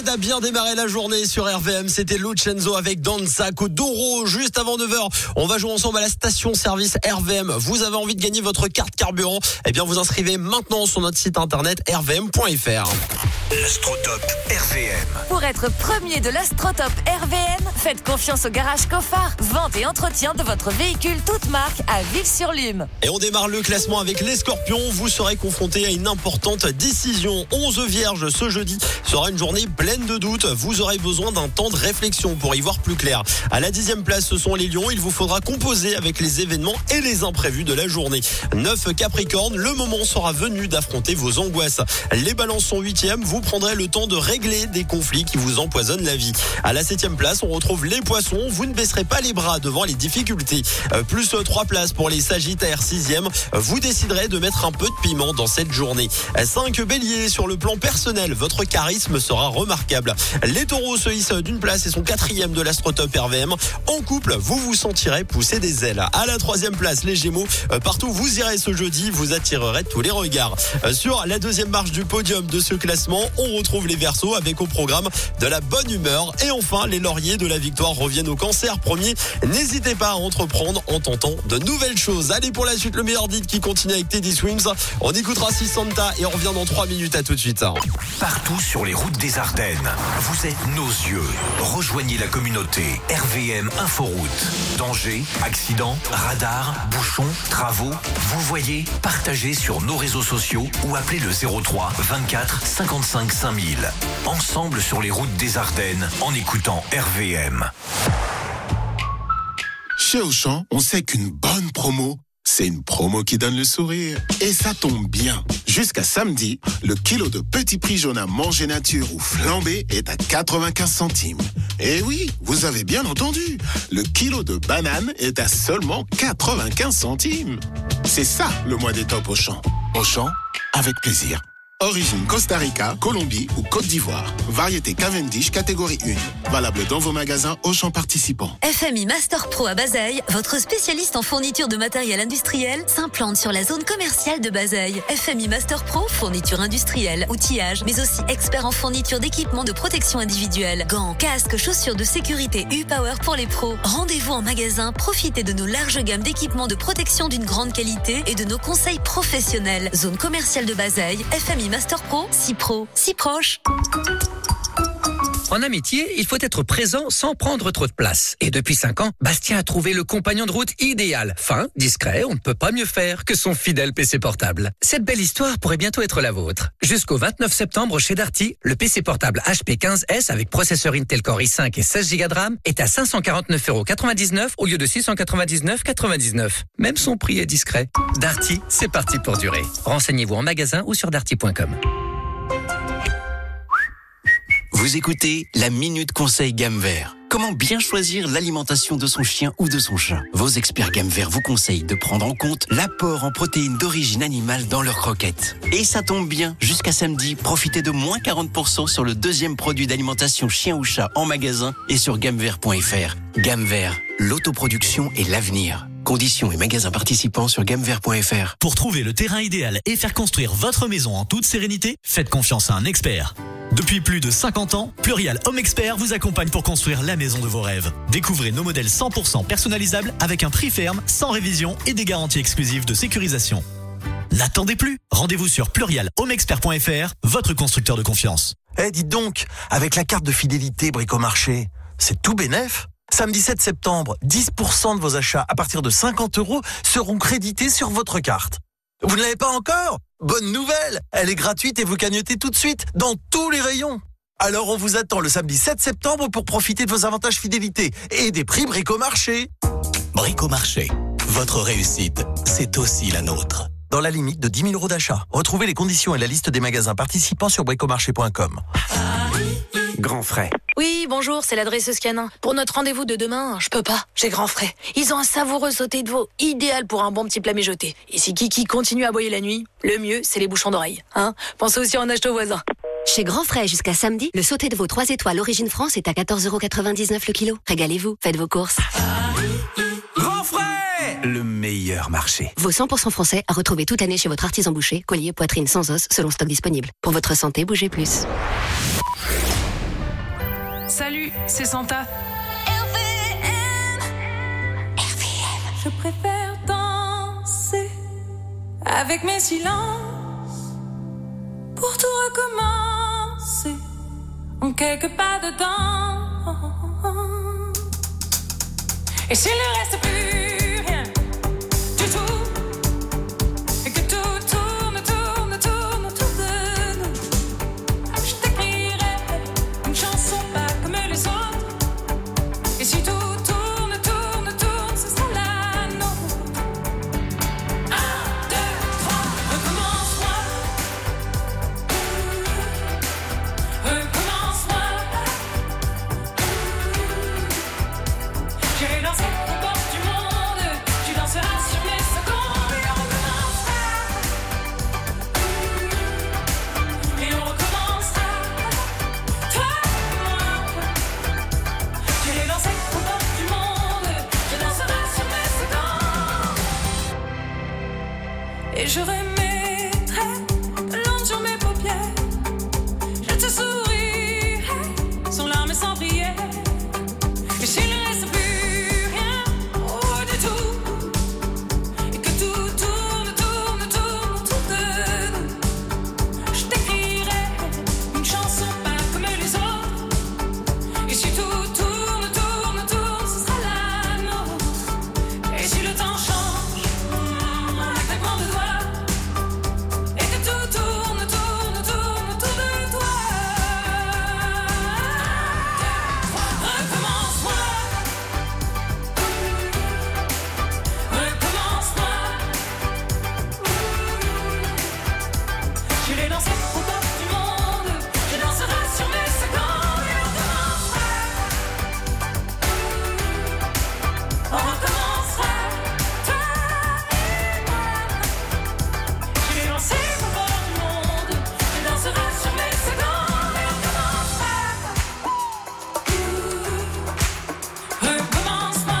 aide à bien démarrer la journée sur RVM. C'était Lucenzo avec Danza Codoro. Juste avant 9h, on va jouer ensemble à la station-service RVM. Vous avez envie de gagner votre carte carburant? Eh bien, vous inscrivez maintenant sur notre site internet rvm.fr. L'Astrotop RVM. Pour être premier de l'Astrotop RVM, faites confiance au garage Coffard. Vente et entretien de votre véhicule toute marque à Ville-sur-Lume. Et on démarre le classement avec les Scorpions. Vous serez confrontés à une importante décision. 11 vierges ce jeudi sera une journée pleine de doutes. Vous aurez besoin d'un temps de réflexion pour y voir plus clair. À la 10e place, ce sont les Lions. Il vous faudra composer avec les événements et les imprévus de la journée. 9 Capricorne, le moment sera venu d'affronter vos angoisses. Les Balances sont 8e. Vous prendrez le temps de régler des conflits qui vous empoisonnent la vie. À la 7e place, on retrouve les Poissons. Vous ne baisserez pas les bras devant les difficultés. Plus 3 places pour les Sagittaires. 6e, vous déciderez de mettre un peu de piment dans cette journée. 5 Béliers, sur le plan personnel, votre charisme sera remarquable. Les Taureaux se hissent d'une place et sont 4e de l'Astrotop RVM. En couple, vous vous sentirez pousser des ailes. À la 3e place, les Gémeaux, partout où vous irez ce jeudi, vous attirerez tous les regards. Sur la 2e marche du podium de ce classement, on retrouve les Verseaux avec au programme de la bonne humeur. Et enfin, les Lauriers de la victoire reviennent au Cancer premier. N'hésitez pas à entreprendre en tentant de nouvelles choses. Allez, pour la suite, le meilleur dit qui continue avec Teddy Swims. On écoutera Si Santa et on revient dans 3 minutes. À tout de suite. Partout sur les routes des Ardennes, vous êtes nos yeux. Rejoignez la communauté RVM Inforoute. Danger, accident, radar, bouchons, travaux. Vous voyez, partagez sur nos réseaux sociaux ou appelez le 03 24 55 5000. Ensemble sur les routes des Ardennes en écoutant RVM. Chez Auchan, on sait qu'une bonne promo, c'est une promo qui donne le sourire. Et ça tombe bien. Jusqu'à samedi, le kilo de petit prix jaune à manger nature ou flambé est à 95 centimes. Et oui, vous avez bien entendu. Le kilo de banane est à seulement 95 centimes. C'est ça, le mois des tops Auchan. Auchan, avec plaisir. Origine Costa Rica, Colombie ou Côte d'Ivoire. Variété Cavendish catégorie 1. Valable dans vos magasins Auchan participants. FMI Master Pro à Bazeilles, votre spécialiste en fourniture de matériel industriel, s'implante sur la zone commerciale de Bazeilles. FMI Master Pro, fourniture industrielle, outillage, mais aussi expert en fourniture d'équipements de protection individuelle. Gants, casques, chaussures de sécurité U-Power pour les pros. Rendez-vous en magasin, profitez de nos larges gammes d'équipements de protection d'une grande qualité et de nos conseils professionnels. Zone commerciale de Bazeilles, FMI Master Pro, si pro, si proche. En amitié, il faut être présent sans prendre trop de place. Et depuis 5 ans, Bastien a trouvé le compagnon de route idéal. Fin, discret, on ne peut pas mieux faire que son fidèle PC portable. Cette belle histoire pourrait bientôt être la vôtre. Jusqu'au 29 septembre chez Darty, le PC portable HP 15S avec processeur Intel Core i5 et 16 Go de RAM est à 549,99€ au lieu de 699,99€. Même son prix est discret. Darty, c'est parti pour durer. Renseignez-vous en magasin ou sur darty.com. Vous écoutez la Minute Conseil Gamme Vert. Comment bien choisir l'alimentation de son chien ou de son chat? Vos experts Gamme Vert vous conseillent de prendre en compte l'apport en protéines d'origine animale dans leurs croquettes. Et ça tombe bien, jusqu'à samedi, profitez de moins 40% sur le deuxième produit d'alimentation chien ou chat en magasin et sur gammevert.fr. Gamme Vert, l'autoproduction et l'avenir. Conditions et magasins participants sur gammevert.fr. Pour trouver le terrain idéal et faire construire votre maison en toute sérénité, faites confiance à un expert. Depuis plus de 50 ans, Plurial Home Expert vous accompagne pour construire la maison de vos rêves. Découvrez nos modèles 100% personnalisables avec un prix ferme, sans révision et des garanties exclusives de sécurisation. N'attendez plus. Rendez-vous sur plurialhomexpert.fr, votre constructeur de confiance. Dites donc, avec la carte de fidélité Bricomarché, c'est tout bénef. Samedi 7 septembre, 10% de vos achats à partir de 50€ seront crédités sur votre carte. Vous ne l'avez pas encore? Bonne nouvelle! Elle est gratuite et vous cagnotez tout de suite dans tous les rayons. Alors on vous attend le samedi 7 septembre pour profiter de vos avantages fidélité et des prix Bricomarché. Bricomarché, votre réussite, c'est aussi la nôtre. Dans la limite de 10 000€ d'achat. Retrouvez les conditions et la liste des magasins participants sur bricomarché.com. Grand frais. Oui, bonjour, c'est l'adresseuse Canin. Pour notre rendez-vous de demain, je peux pas, j'ai grand frais. Ils ont un savoureux sauté de veau, idéal pour un bon petit plat mijoté. Et si Kiki continue à aboyer la nuit, le mieux, c'est les bouchons d'oreilles. Hein? Pensez aussi à en acheter aux voisins. Chez Grand Frais, jusqu'à samedi, le sauté de veau 3 étoiles Origine France est à 14,99€ le kilo. Régalez-vous, faites vos courses. Grand frais! Le meilleur marché. Veau 100% français à retrouver toute l'année chez votre artisan boucher, collier, poitrine sans os, selon stock disponible. Pour votre santé, bougez plus. Salut, c'est Santa. Je préfère danser avec mes silences pour tout recommencer en quelques pas dedans. Et s'il ne reste plus rien du tout, et que tout tourne autour de nous, je t'écrirai une chanson pas comme les autres. Et si tout tourne, ce sera la nôtre. 1, 2, 3, recommence-moi. Recommence-moi. J'irai danser au bord du monde. Tu danseras sur mes secondes. Et on recommencera. Et on recommencera. Toi et moi. J'irai danser au bord du monde. Tu danseras sur mes secondes. Et je remettrai de l'ombre sur mes paupières. Je te sourirai sans larmes et sans prière. Et s'il ne reste plus rien du tout, et que tout tourne autour de nous, je t'écrirai une chanson pas comme les autres. Et si tout tourne, ce sera la nôtre. Et si le temps change, un claquement de doigts, et que tout tourne autour de toi. Recommence-moi. Recommence-moi. J'irai danser au bord du monde. Je danserai sur mes secondes. Et on recommencera. On recommencera. Toi et moi. J'irai danser au bord du monde. Je danserai sur mes secondes. Et on recommencera. Recommence-moi.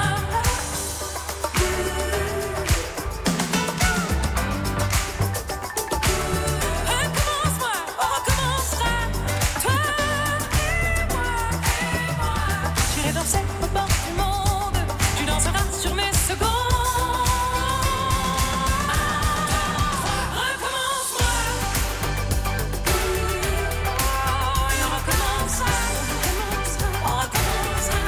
Recommence-moi, on recommencera. Toi et moi. J'irai danser au bord du monde. Tu danseras sur mes secondes. Recommence-moi. Et on recommencera. On recommencera.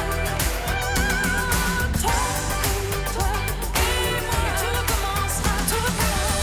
Toi et moi. Tu recommenceras. Toi et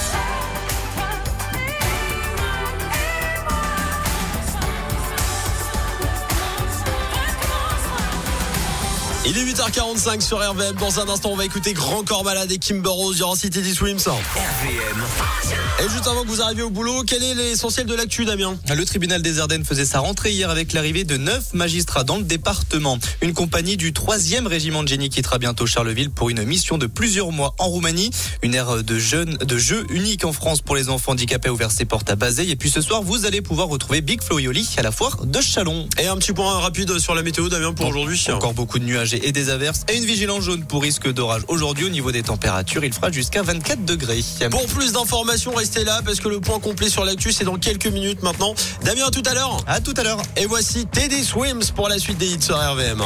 Il est 8h45 sur RVM. Dans un instant, on va écouter Grand Corps Malade et Kimber Rose durant City This Swims. RVM. Et juste avant que vous arriviez au boulot, quel est l'essentiel de l'actu, Damien? Le tribunal des Ardennes faisait sa rentrée hier avec l'arrivée de 9 magistrats dans le département. Une compagnie du 3e régiment de génie quittera bientôt Charleville pour une mission de plusieurs mois en Roumanie. Une aire de jeu unique en France pour les enfants handicapés a ouvert ses portes à Bazeille. Et puis ce soir, vous allez pouvoir retrouver Big Flo et Oli à la foire de Chalon. Et un petit point rapide sur la météo, Damien, pour aujourd'hui. Encore beaucoup de nuages et des averses et une vigilance jaune pour risque d'orage. Aujourd'hui, au niveau des températures, il fera jusqu'à 24 degrés. Pour plus d'informations, restez là parce que le point complet sur l'actu, c'est dans quelques minutes maintenant. Damien, à tout à l'heure. À tout à l'heure. Et voici Teddy Swims pour la suite des hits sur RVM.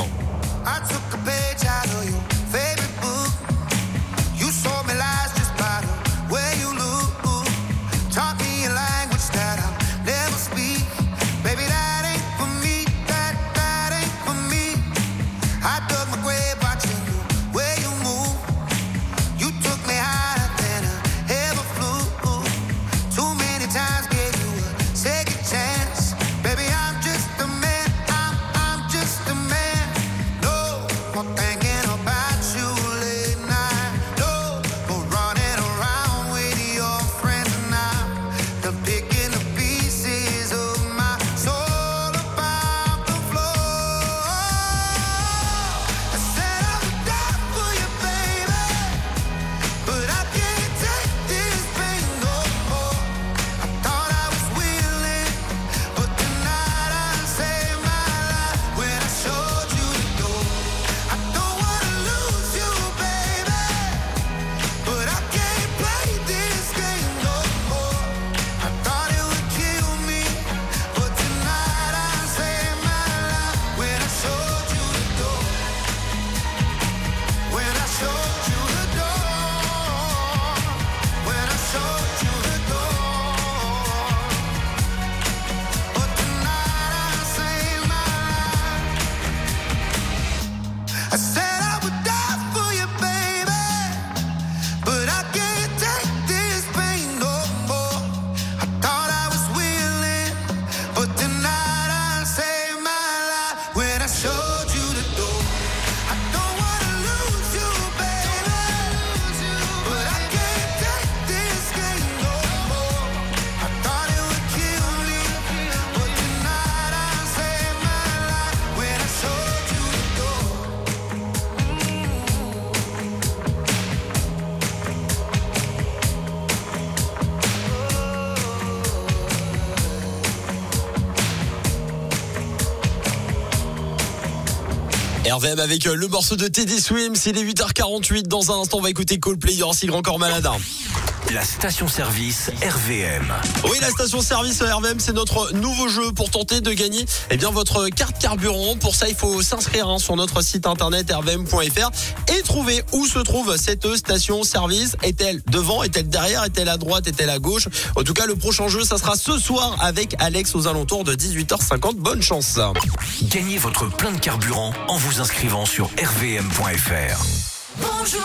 RVM avec le morceau de Teddy Swims, il est 8h48. Dans un instant, on va écouter Coldplay, il y aura aussi Grand Corps Malade. La station-service RVM. Oui, la station-service RVM, c'est notre nouveau jeu pour tenter de gagner votre carte carburant. Pour ça, il faut s'inscrire sur notre site internet rvm.fr et trouver où se trouve cette station-service. Est-elle devant? Est-elle derrière? Est-elle à droite? Est-elle à gauche? En tout cas, le prochain jeu, ça sera ce soir avec Alex aux alentours de 18h50. Bonne chance. Gagnez votre plein de carburant en vous inscrivant sur rvm.fr. Bonjour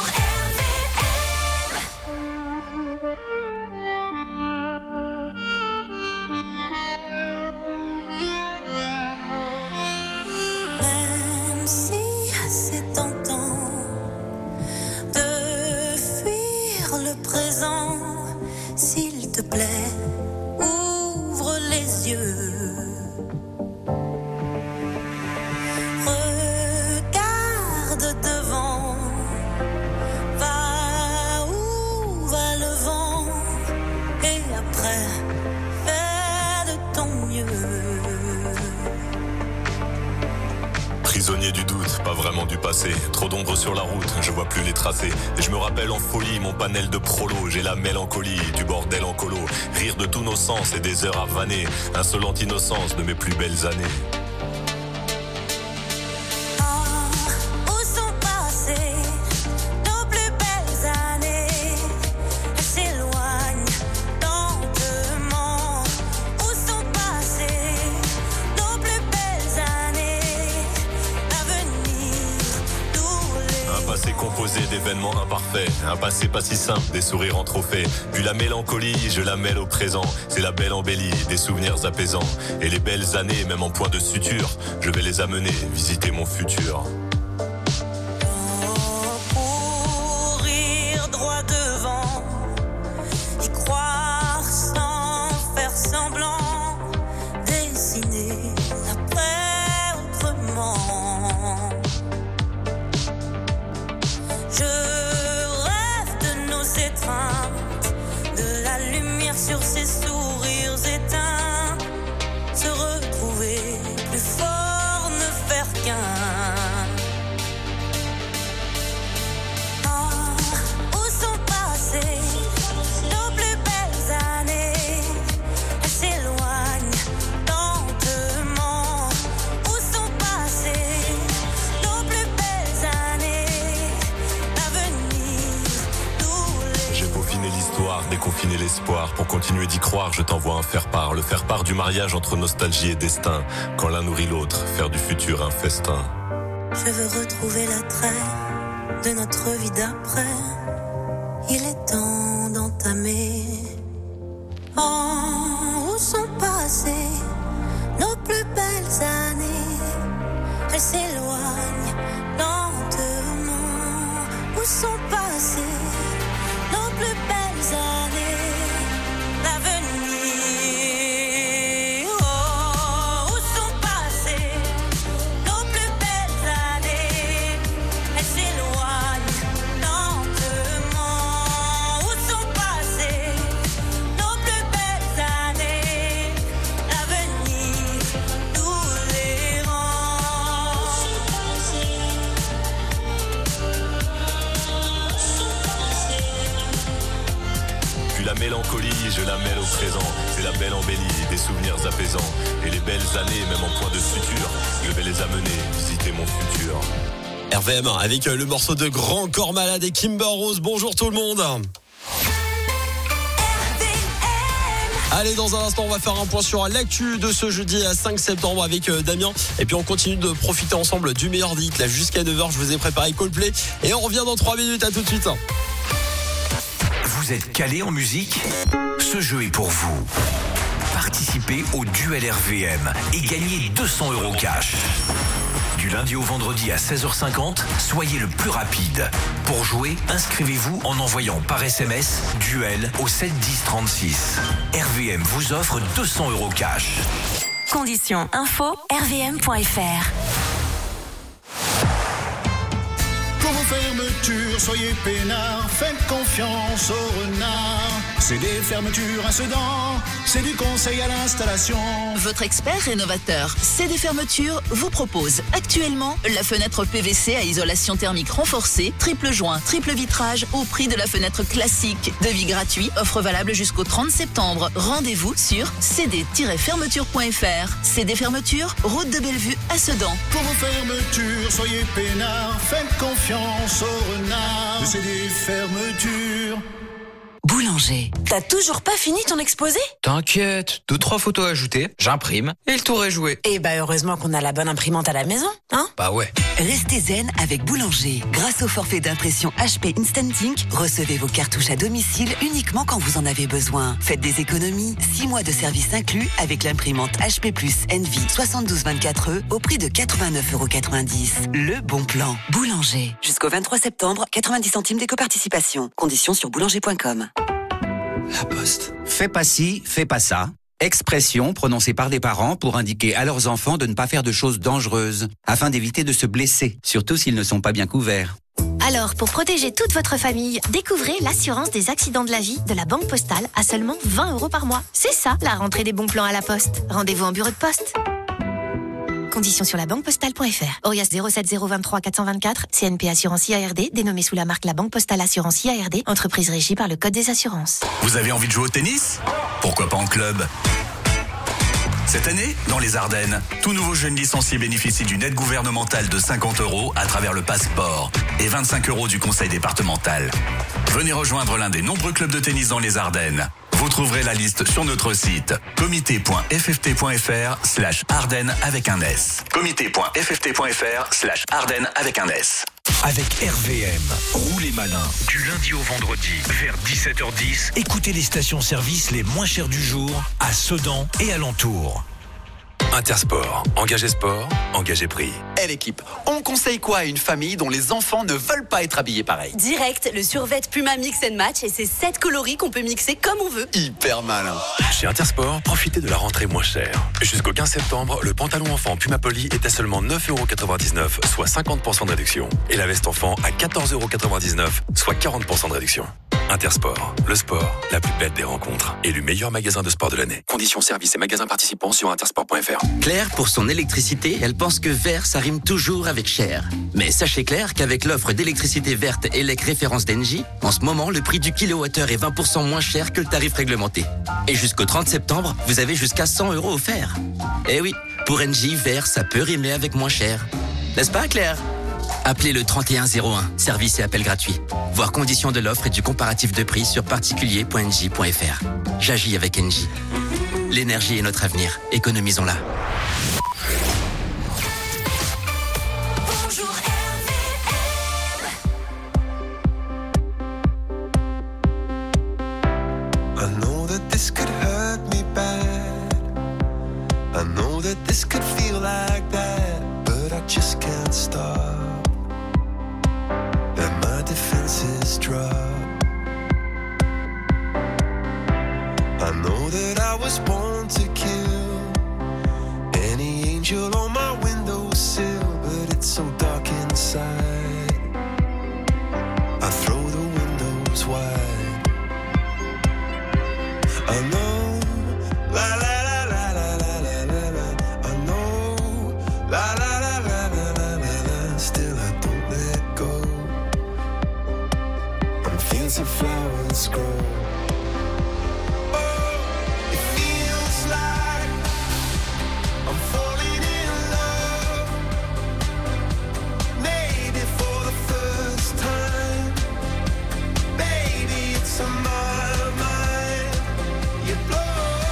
Même si c'est tentant de fuir le présent, s'il te plaît, ouvre les yeux. Regarde devant, va où va le vent, et après, fais de ton mieux. Prisonnier du doute, pas vraiment du passé. Trop d'ombre sur la route, je vois plus les tracés. Et je me rappelle en folie mon panel de prolo. J'ai la mélancolie du bordel en colo. Rire de tous nos sens et des heures à vanner. Insolente innocence de mes plus belles années. Où sont passées nos plus belles années? Elles s'éloignent lentement. Où sont passées nos plus belles années? L'avenir nous les... Un passé composé d'événements imparfaits. Un passé pas si simple, des sourires en trophée. Puis la mélancolie, je la mêle au présent. C'est la belle embellie, des souvenirs apaisants. Et les belles années, même en point de suture, je vais les amener visiter mon futur. Courir droit devant, y croire sans faire semblant, dessiner l'après autrement. Je rêve de nos étreintes, de la lumière sur ces sourires éteints, se retrouver plus fort, ne faire qu'un. Où sont passées nos plus belles années? Elles s'éloignent lentement. Où sont passées nos plus belles années? L'avenir nous les... J'ai peaufiné l'histoire, déconfiné l'espoir. Pour continuer d'y croire, je t'envoie un faire-part. Le faire-part du mariage entre nostalgie et destin. Quand l'un nourrit l'autre, faire du futur un festin. Je veux retrouver l'attrait de notre vie d'après. Il est temps d'entamer. Où sont passées nos plus belles années? Elles s'éloignent lentement. Où sont passées nos plus belles années? L'avenir. Où sont passées nos plus belles années? Elles s'éloignent lentement. Où sont passées nos plus belles années? L'avenir nous les rend. Puis la mélancolie, je la mêle au présent. C'est la belle embellie, des souvenirs apaisants. Et les belles années, même en point de suture, je vais les amener visiter mon futur. RVM avec le morceau de Grand Corps Malade et Kimber Rose. Bonjour tout le monde. Allez, dans un instant, on va faire un point sur l'actu de ce jeudi 5 septembre avec Damien. Et puis on continue de profiter ensemble du meilleur hit là jusqu'à 9h. Je vous ai préparé Coldplay et on revient dans 3 minutes. À tout de suite. Vous êtes calé en musique ? Ce jeu est pour vous. Participez au duel RVM et gagnez 200 € cash. Du lundi au vendredi à 16h50, soyez le plus rapide. Pour jouer, inscrivez-vous en envoyant par SMS duel au 7 10 36. RVM vous offre 200 € cash. Conditions info rvm.fr. Pour vos fermetures, soyez peinards, faites confiance aux renards. C'est des fermetures à Sedan, c'est du conseil à l'installation. Votre expert rénovateur CD Fermetures vous propose actuellement la fenêtre PVC à isolation thermique renforcée, triple joint, triple vitrage au prix de la fenêtre classique. Devis gratuit, offre valable jusqu'au 30 septembre. Rendez-vous sur cd-fermeture.fr. CD Fermetures, route de Bellevue à Sedan. Pour vos fermetures, soyez peinards, faites confiance aux renards. C'est des fermetures. Boulanger. T'as toujours pas fini ton exposé ? T'inquiète, 2-3 photos ajoutées, j'imprime et le tour est joué. Eh bah heureusement qu'on a la bonne imprimante à la maison, hein ? Bah ouais. Restez zen avec Boulanger. Grâce au forfait d'impression HP Instant Ink, recevez vos cartouches à domicile uniquement quand vous en avez besoin. Faites des économies, 6 mois de service inclus avec l'imprimante HP Plus Envy 7224E au prix de 89,90 €. Le bon plan. Boulanger. Jusqu'au 23 septembre, 90 centimes d'éco-participation. Conditions sur boulanger.com. La Poste. Fais pas ci, fais pas ça. Expression prononcée par des parents pour indiquer à leurs enfants de ne pas faire de choses dangereuses, afin d'éviter de se blesser, surtout s'ils ne sont pas bien couverts. Alors, pour protéger toute votre famille, découvrez l'assurance des accidents de la vie de la Banque Postale à seulement 20 € par mois. C'est ça, la rentrée des bons plans à la Poste. Rendez-vous en bureau de poste. Conditions sur labanquepostale.fr. Orias 07 023 424, CNP Assurance IARD, dénommé sous la marque La Banque Postale Assurance IARD, entreprise régie par le Code des assurances. Vous avez envie de jouer au tennis ? Pourquoi pas en club ? Cette année, dans les Ardennes, tout nouveau jeune licencié bénéficie d'une aide gouvernementale de 50 € à travers le passeport et 25 € du conseil départemental. Venez rejoindre l'un des nombreux clubs de tennis dans les Ardennes. Vous trouverez la liste sur notre site comité.fft.fr/Ardennes avec un S. comité.fft.fr/Ardennes avec un S. Avec RVM, roulez malin. Du lundi au vendredi, vers 17h10, écoutez les stations-service les moins chères du jour à Sedan et alentours. Intersport, engagé sport, engagé prix. Eh l'équipe, on conseille quoi à une famille dont les enfants ne veulent pas être habillés pareil ? Direct, le survêt Puma Mix and Match et ses 7 coloris qu'on peut mixer comme on veut. Hyper malin. Chez Intersport, profitez de la rentrée moins chère. Jusqu'au 15 septembre, le pantalon enfant Puma Poly est à seulement 9,99 €, soit 50% de réduction. Et la veste enfant à 14,99 €, soit 40% de réduction. Intersport, le sport, la plus belle des rencontres. Élu meilleur magasin de sport de l'année. Conditions, services et magasins participants sur intersport.fr. Claire, pour son électricité, elle pense que vert, ça rime toujours avec cher. Mais sachez Claire qu'avec l'offre d'électricité verte ELEC référence d'Engie, en ce moment, le prix du kilowattheure est 20% moins cher que le tarif réglementé. Et jusqu'au 30 septembre, vous avez jusqu'à 100 € offerts. Eh oui, pour Engie, vert, ça peut rimer avec moins cher. N'est-ce pas Claire ? Appelez le 3101, service et appel gratuit. Voir conditions de l'offre et du comparatif de prix sur particulier.engie.fr. J'agis avec Engie. L'énergie est notre avenir. Économisons-la. I know that this could hurt me bad. I know that this could feel like that, but I just can't stop. And my defenses drop. I know that I was born to kill any angel on my windowsill, but it's so dark inside. I throw the windows wide. I know, la la la la la la la la la. I know, la la la la la la la la. Still I don't let go. And fields of flowers grow. Oh, it feels like I'm falling in love. Maybe for the first time. Baby, it's on my mind. You blow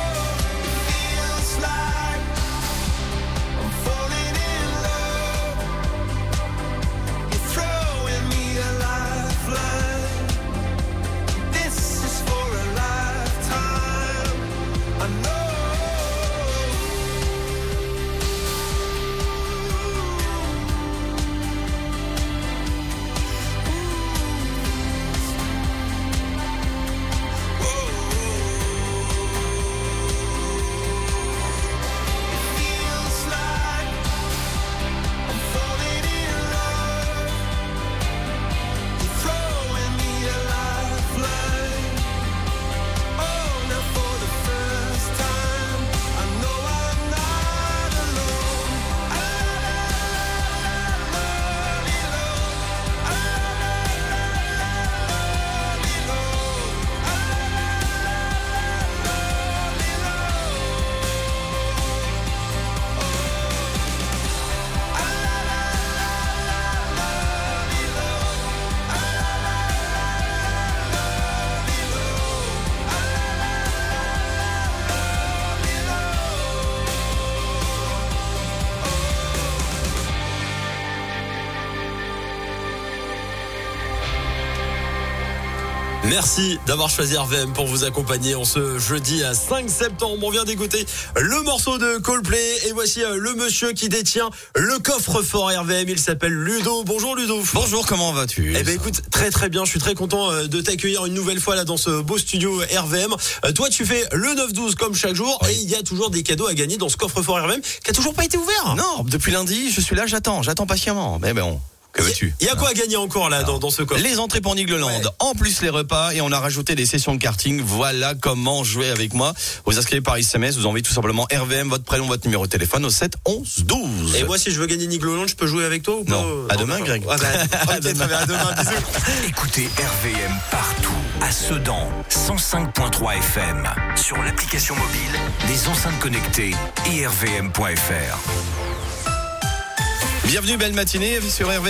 Merci d'avoir choisi RVM pour vous accompagner en ce jeudi à 5 septembre. On vient d'écouter le morceau de Coldplay et voici le monsieur qui détient le coffre-fort RVM. Il s'appelle Ludo. Bonjour Ludo. Bonjour, comment vas-tu? Eh ben écoute, très très bien. Je suis très content de t'accueillir une nouvelle fois là dans ce beau studio RVM. Toi, tu fais le 9-12 comme chaque jour et il y a toujours des cadeaux à gagner dans ce coffre-fort RVM qui a toujours pas été ouvert. Non, depuis lundi, je suis là, j'attends patiemment. Mais bon. Que veux-tu? Il y a quoi à gagner encore là dans ce coffre? Les entrées pour Nigloland, en plus les repas et on a rajouté des sessions de karting. Voilà comment jouer avec moi. Vous inscrivez par SMS, vous envoyez tout simplement RVM, votre prénom, votre numéro de téléphone au 7 11 12. Et moi si je veux gagner Nigloland, je peux jouer avec toi ou pas? Non, à demain Greg. Ah bah, okay, très bien, à demain, bisous. Écoutez RVM partout, à Sedan, 105.3 FM, sur l'application mobile, les enceintes connectées et rvm.fr. Bienvenue, belle matinée sur RVM.